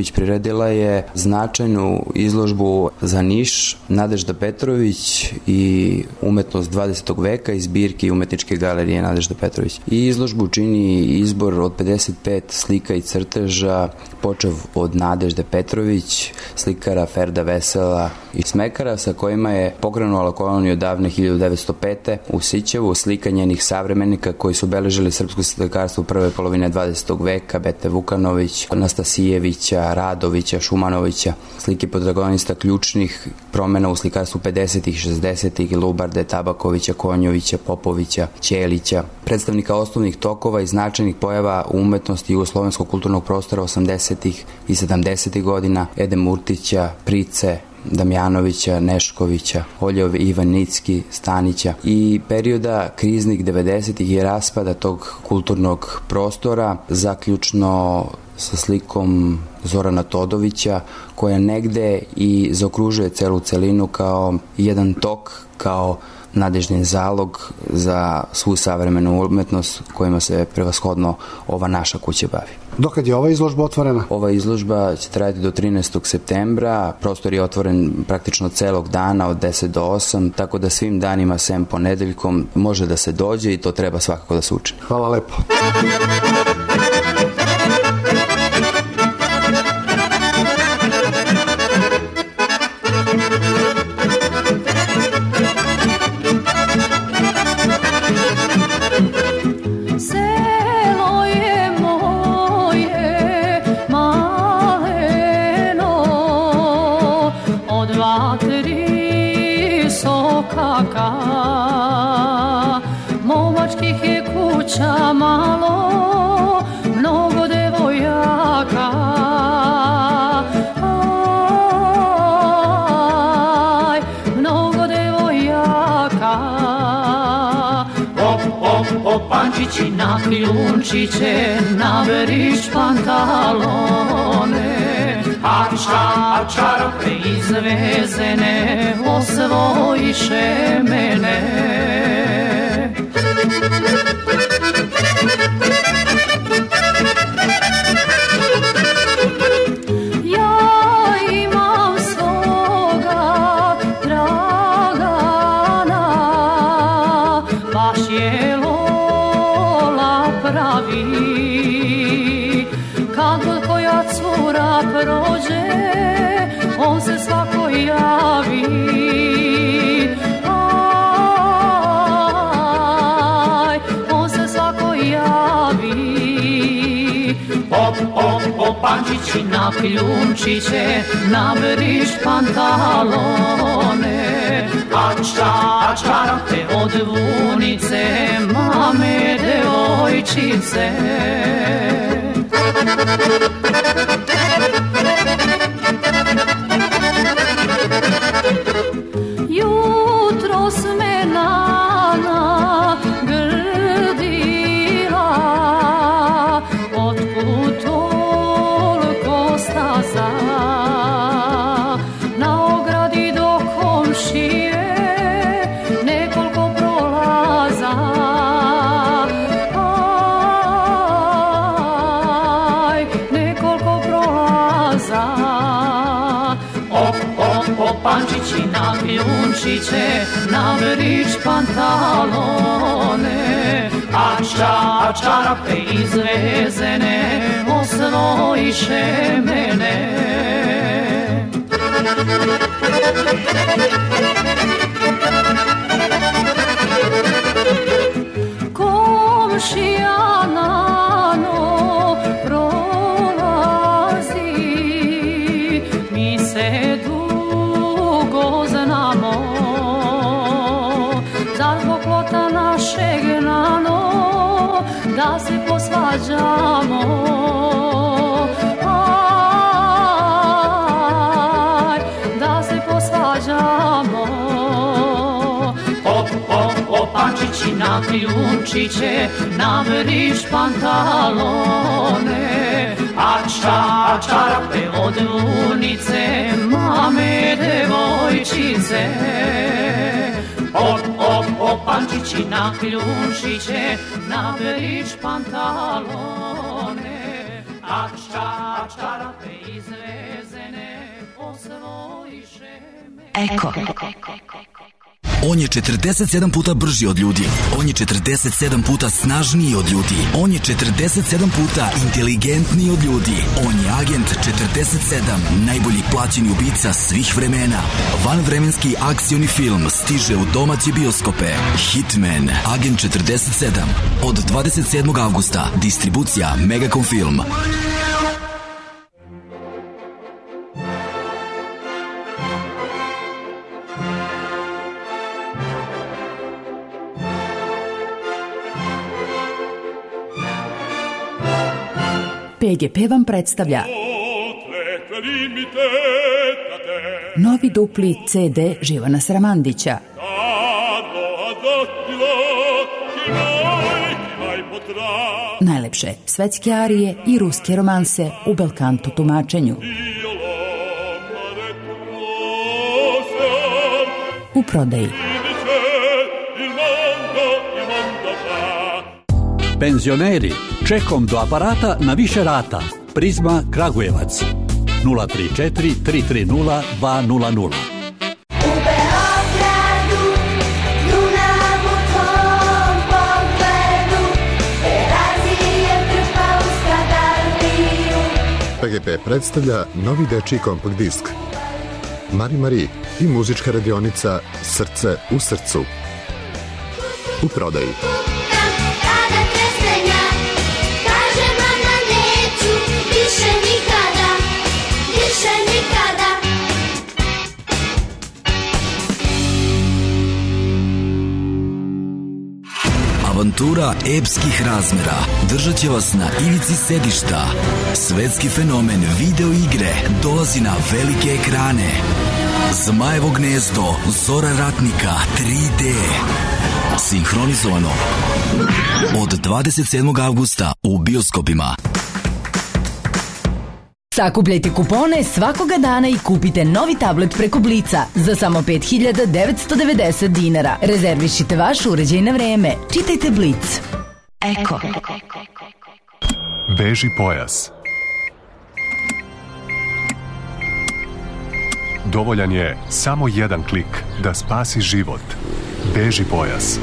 uradila je značajnu izložbu za Niš, Nadežda Petrović i umetnost dvadesetog veka iz zbirki Umetničke galerije Nadežda Petrović. I izložbu čini izbor od pedeset pet slika i crteža, počev od Nadežde Petrović, slikara Ferda Vesela i smekara, sa kojima je pokrenula koloniju davne hiljadu devetsto pete u Sićevu, slika njenih savremenika koji su obeležili srpsko slikarstvo u prve polovine dvadesetog veka, Bete Vukanović, Anastasijevića, Radovića, Šumanovića, slike protagonista ključnih promena u slikarstvu pedesetih i šezdesetih, Lubarde, Tabakovića, Konjovića, Popovića, Ćelića, predstavnika osnovnih tokova i značajnih pojava u umetnosti jugoslovenskog kulturnog prostora osamdesetih i sedamdesetih godina, Ede Murtića, Price, Damjanovića, Neškovića, Oljev Ivan Nicki, Stanića i perioda kriznih devedesetih i raspada tog kulturnog prostora, zaključno sa slikom Zorana Todovića, koja negde i zaokružuje celu celinu kao jedan tok, kao nadežni zalog za svu savremenu umetnost kojima se prevashodno ova naša kuća bavi. Dokad je ova izložba otvorena? Ova izložba će trajati do trinaestog septembra, prostor je otvoren praktično celog dana od deset do osam, tako da svim danima sem ponedeljkom može da se dođe i to treba svakako da se učini. Hvala lepo. Momačkih je kuća malo, mnogo devojaka. Aj, mnogo devojaka. Op, op, op, pančići na kljunčiće, naberiš pantalone. A ča, a čarape izvezene, osvojiše mene. Ja imam svoga Dragana, baš je Lola pravi. Kad god koja cura prođe, on se svako javi. Aj, on se svako javi. Op, op, op, pančići na kljunčiće, naberiš pantalone. A ča, a čarape od vunice, mame devojčice. Jutros me Nana grdila, otkud toliko staza, na ogradi do komšije nekoliko prolaza. Aj, nekoliko prolaza. Op, op, op, pančići na kljunčiće, naberiš pantalone. A ča, a čarape izvezene, osvojiše mene. Komšija Nano prolazi, mi se dugo znamo, zar zbog plota našeg Nano da se posvađamo. Aj, da se posvađamo. Op, op, op, pančići na kljunčiće, naberiš pantalone. A ča, a čarape od vunice, mame devojčice. Op, op, op, pančići na kljunčiće, naberiš pantalone. A ča, a čarape izvezene. Eko. On je četrdeset sedam puta brži od ljudi. On je četrdeset sedam puta snažniji od ljudi. On je četrdeset sedam puta inteligentniji od ljudi. On je agent četrdeset sedam, najbolji plaćeni ubica svih vremena. Vanvremenski akcioni film stiže u domaće bioskope. Hitman, agent četrdeset sedam. Od dvadeset sedmog avgusta. Distribucija Megacom Film. P G P vam predstavlja novi dupli C D Živana Sramandića. Najlepše svetske arije i ruske romanse u belkanto tumačenju. U prodaji. Penzioneri, čekom do aparata na više rata. Prizma Kragujevac. nula tri četiri tri tri nula dva nula nula. P G P predstavlja novi dečiji kompakt disk Mari Mari i muzička radionica Srce u srcu. U prodaji. Avantura epskih razmera držat će vas na ivici sedišta. Svetski fenomen video igre dolazi na velike ekrane. Zmajevo gnezdo, Zora ratnika tri D. Sinhronizovano od dvadeset sedmog avgusta u bioskopima. Sakupljajte kupone svakoga dana i kupite novi tablet preko Blica za samo pet hiljada devetsto devedeset dinara. Rezervišite vaš uređaj na vreme. Čitajte Blic. Eko. Veži pojas. Dovoljan je samo jedan klik da spasi život. Veži pojas.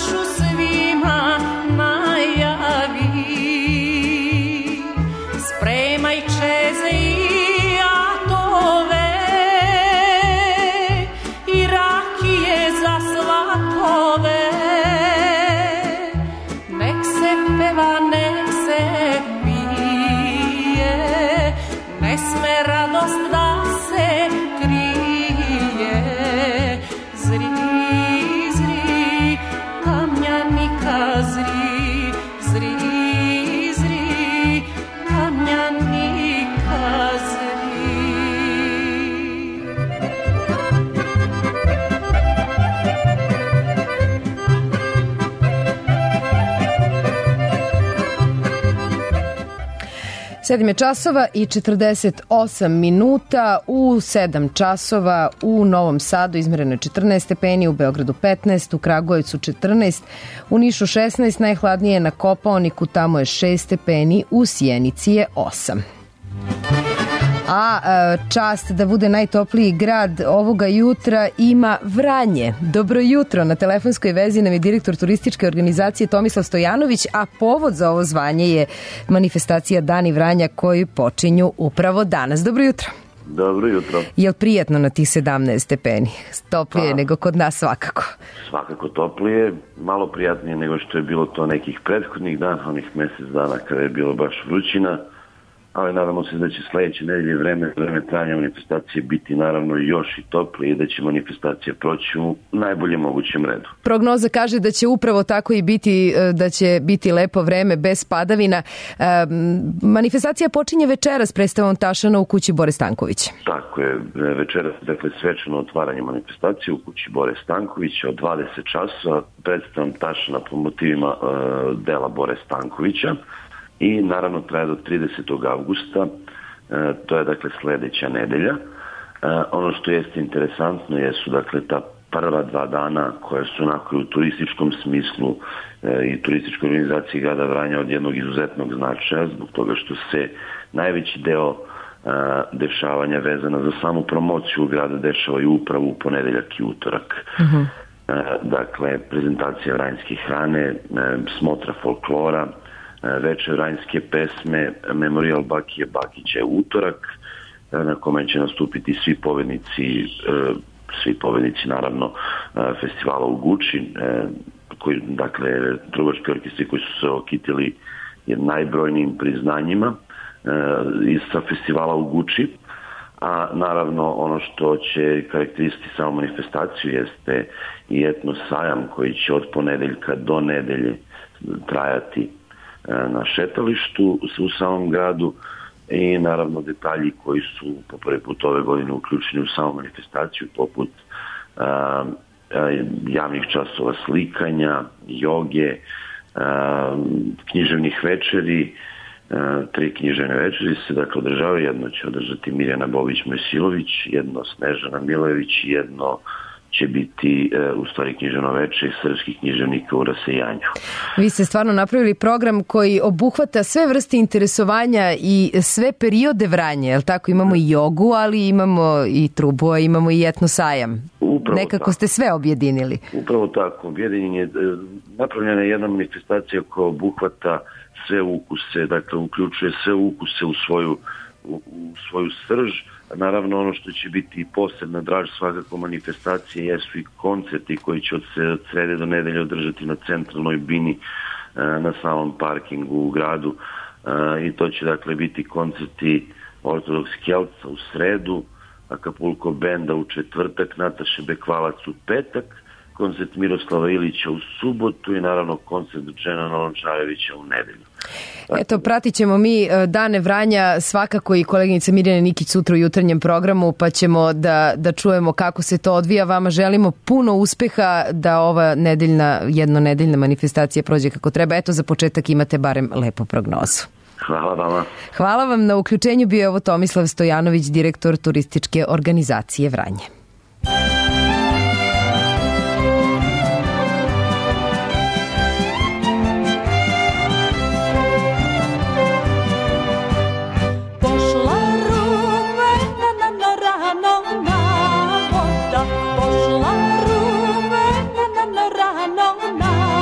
našu svima najavi. Spremaj čeze i atove i rakije za svakove. Nek se peva, nek se pije, ne sme radost da se krije. Zri, zri, tamjanika zri, zri, zri, tamjanika zri. Sedam je časova i četrdeset osam minuta. U sedam časova u Novom Sadu izmereno je četrnaest stepeni, u Beogradu petnaest, u Kragujevcu četrnaest, u Nišu šesnaest, najhladnije je na Kopaoniku, tamo je šest stepeni, u Sjenici je osam. A čast da bude najtopliji grad ovoga jutra ima Vranje. Dobro jutro, na telefonskoj vezi nam je direktor turističke organizacije Tomislav Stojanović, a povod za ovo zvanje je manifestacija Dani Vranja koji počinju upravo danas. Dobro jutro. Dobro jutro. Je li prijatno na tih sedamnaest stepeni? Toplije pa, nego kod nas svakako. Svakako toplije, malo prijatnije nego što je bilo to nekih prethodnih dana, onih mjesec dana kada je bilo baš vrućina. Ali nadamo se da će sledeće nedelje vreme, vreme trajanja manifestacije biti naravno još i toplije i da će manifestacija proći u najboljem mogućem redu. Prognoza kaže da će upravo tako i biti, da će biti lepo vreme bez padavina. E, manifestacija počinje večeras predstavom Tašana u kući Bore Stankovića. Tako je, večeras, dakle svečano otvaranje manifestacije u kući Bore Stankovića od dvadeset časova, predstavom Tašana po motivima e, dela Bore Stankovića. I naravno traje do tridesetog avgusta, e, to je dakle sledeća nedelja. E, ono što jeste interesantno jesu dakle ta prva dva dana koja su onako u turističkom smislu e, i turističkoj organizaciji grada Vranja od jednog izuzetnog značaja, zbog toga što se najveći deo e, dešavanja vezana za samu promociju grada dešava i upravo u ponedeljak i utorak. Uh-huh. E, dakle, prezentacija vranjske hrane, e, smotra folklora, večer vranjske pesme, Memorijal Bakije Bakića je utorak, na kome će nastupiti svi pobednici, svi pobednici naravno festivala u Guči, koji, dakle, trubački orkestri koji su se okitili najbrojnijim priznanjima sa festivala u Guči. A naravno ono što će karakterisiti samu manifestaciju jeste i etno sajam koji će od ponedeljka do nedelje trajati na šetalištu u samom gradu i naravno detalji koji su po prvi put ove godine uključeni u samu manifestaciju poput a, a, javnih časova slikanja, joge, a, književnih večeri, a, tri književne večeri se dakle održavaju, jedno će održati Mirjana Bobić-Mojsilović, jedno Snežana Milojević i jedno će biti e, u stvari književno veče srpskih književnika u rasejanju. Vi ste stvarno napravili program koji obuhvata sve vrste interesovanja i sve periode Vranja, je li tako? Imamo i jogu, ali imamo i trubu, a imamo i etno sajam. Upravo Nekako tako. Ste sve objedinili. Upravo tako. Objedinjen je, napravljena je jedna manifestacija koja obuhvata sve ukuse, dakle uključuje sve ukuse u svoju, u, u svoju srž. Naravno, ono što će biti posebna draž svakako manifestacije jesu i koncerti koji će od srede do nedelje održati na centralnoj bini na samom parkingu u gradu. I to će dakle biti koncerti Ortodoks Kelca u sredu, Acapulco Benda u četvrtak, Nataše Bekvalac u petak, koncert Miroslava Ilića u subotu i naravno koncert Džena Lončarevića u nedelju. Eto, pratit ćemo mi Dane Vranja, svakako i koleginica Mirjana Nikić sutra u jutarnjem programu, pa ćemo da, da čujemo kako se to odvija. Vama želimo puno uspeha da ova nedeljna, jednonedeljna manifestacija prođe kako treba. Eto, za početak imate barem lepu prognozu. Hvala vama. Hvala vam na uključenju. Bio je ovo Tomislav Stojanović, direktor turističke organizacije Vranje. Pošla rumena na rano na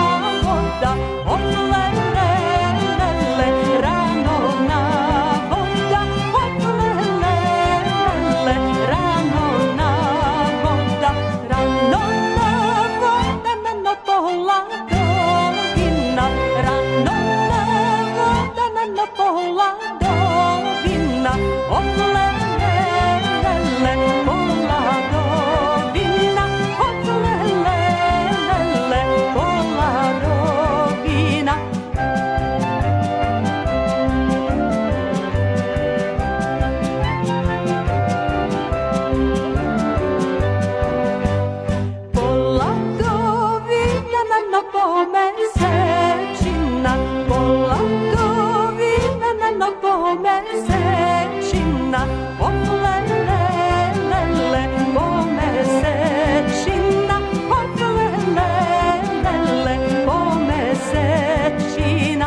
poladovina, rano na poladovina, otlelele poladovina, otlelele poladovina. Poladovina na nopomesečina, poladovina na nopomesečina, otlelele pomesečina, otlelele pomesečina.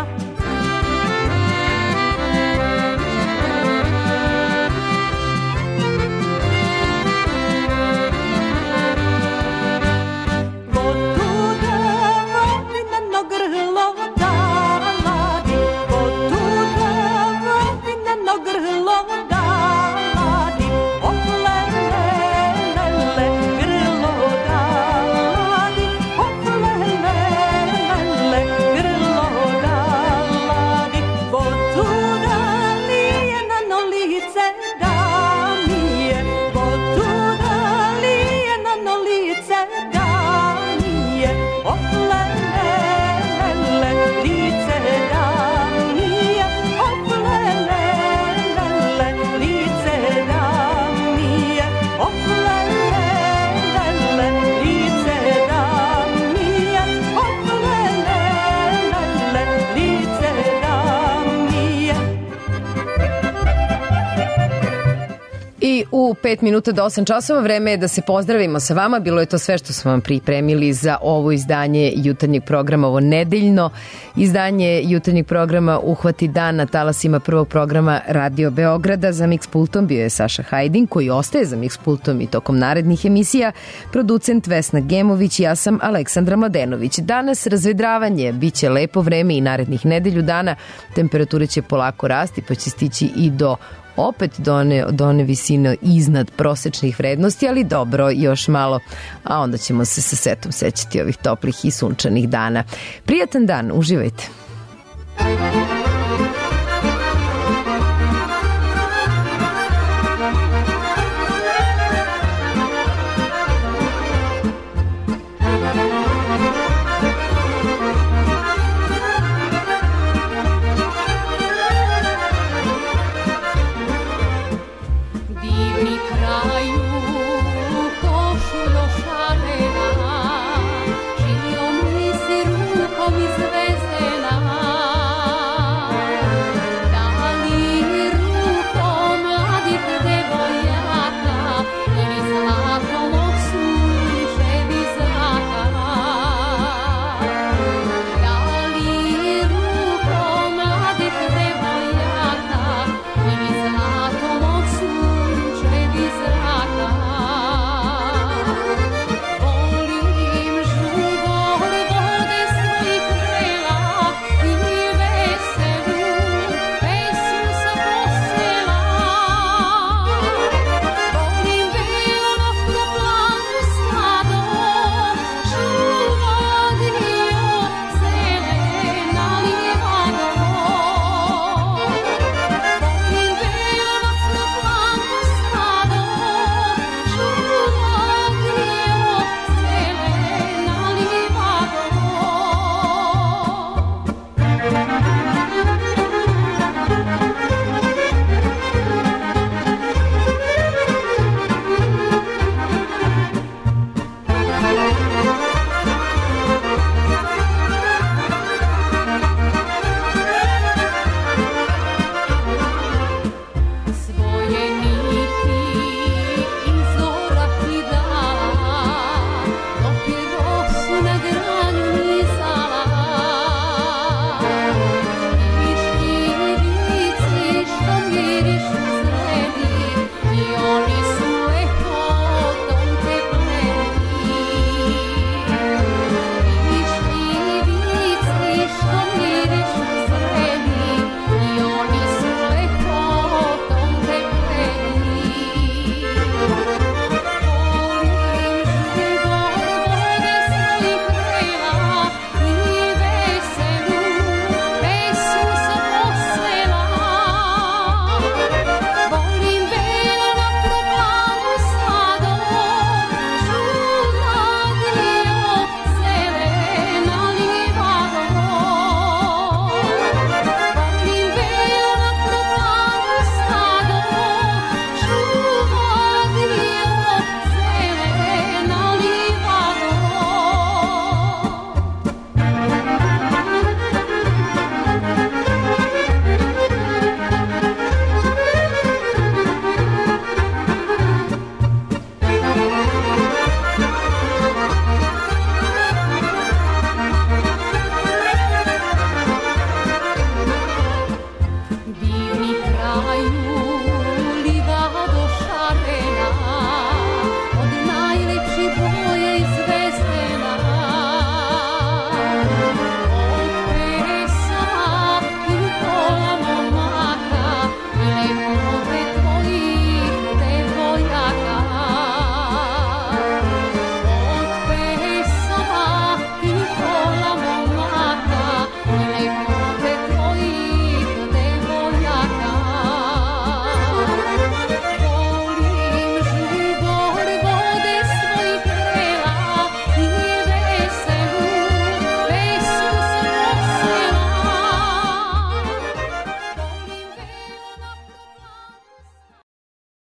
Grlo daladi, otuda vodineno grlo daladi, otlelele grlo daladi, otlelele grlo daladi, otuda lijeno lice da mi je, otuda lijeno lice da mi je, otlelele lice da mi je, otlelele lice da mi je, otlelele lice da mi je, otlelele lice da mi je. I u pet minuta do osam časova vreme je da se pozdravimo sa vama. Bilo je to sve što smo vam pripremili za ovo izdanje jutarnjeg programa, ovo nedeljno izdanje jutarnjeg programa Uhvati dan na talasima prvog programa Radio Beograda. Za Mix pultom bio je Saša Hajdin, koji ostaje za Mix pultom i tokom narednih emisija, producent Vesna Gemović, ja sam Aleksandra Mladenović. Danas razvedravanje, bit će lepo vreme i narednih nedelju dana, temperature će polako rasti pa će stići i do opet do one, do one visine iznad prosečnih vrednosti, ali dobro, još malo, a onda ćemo se sa setom sećati ovih toplih i sunčanih dana. Prijatan dan, uživajte.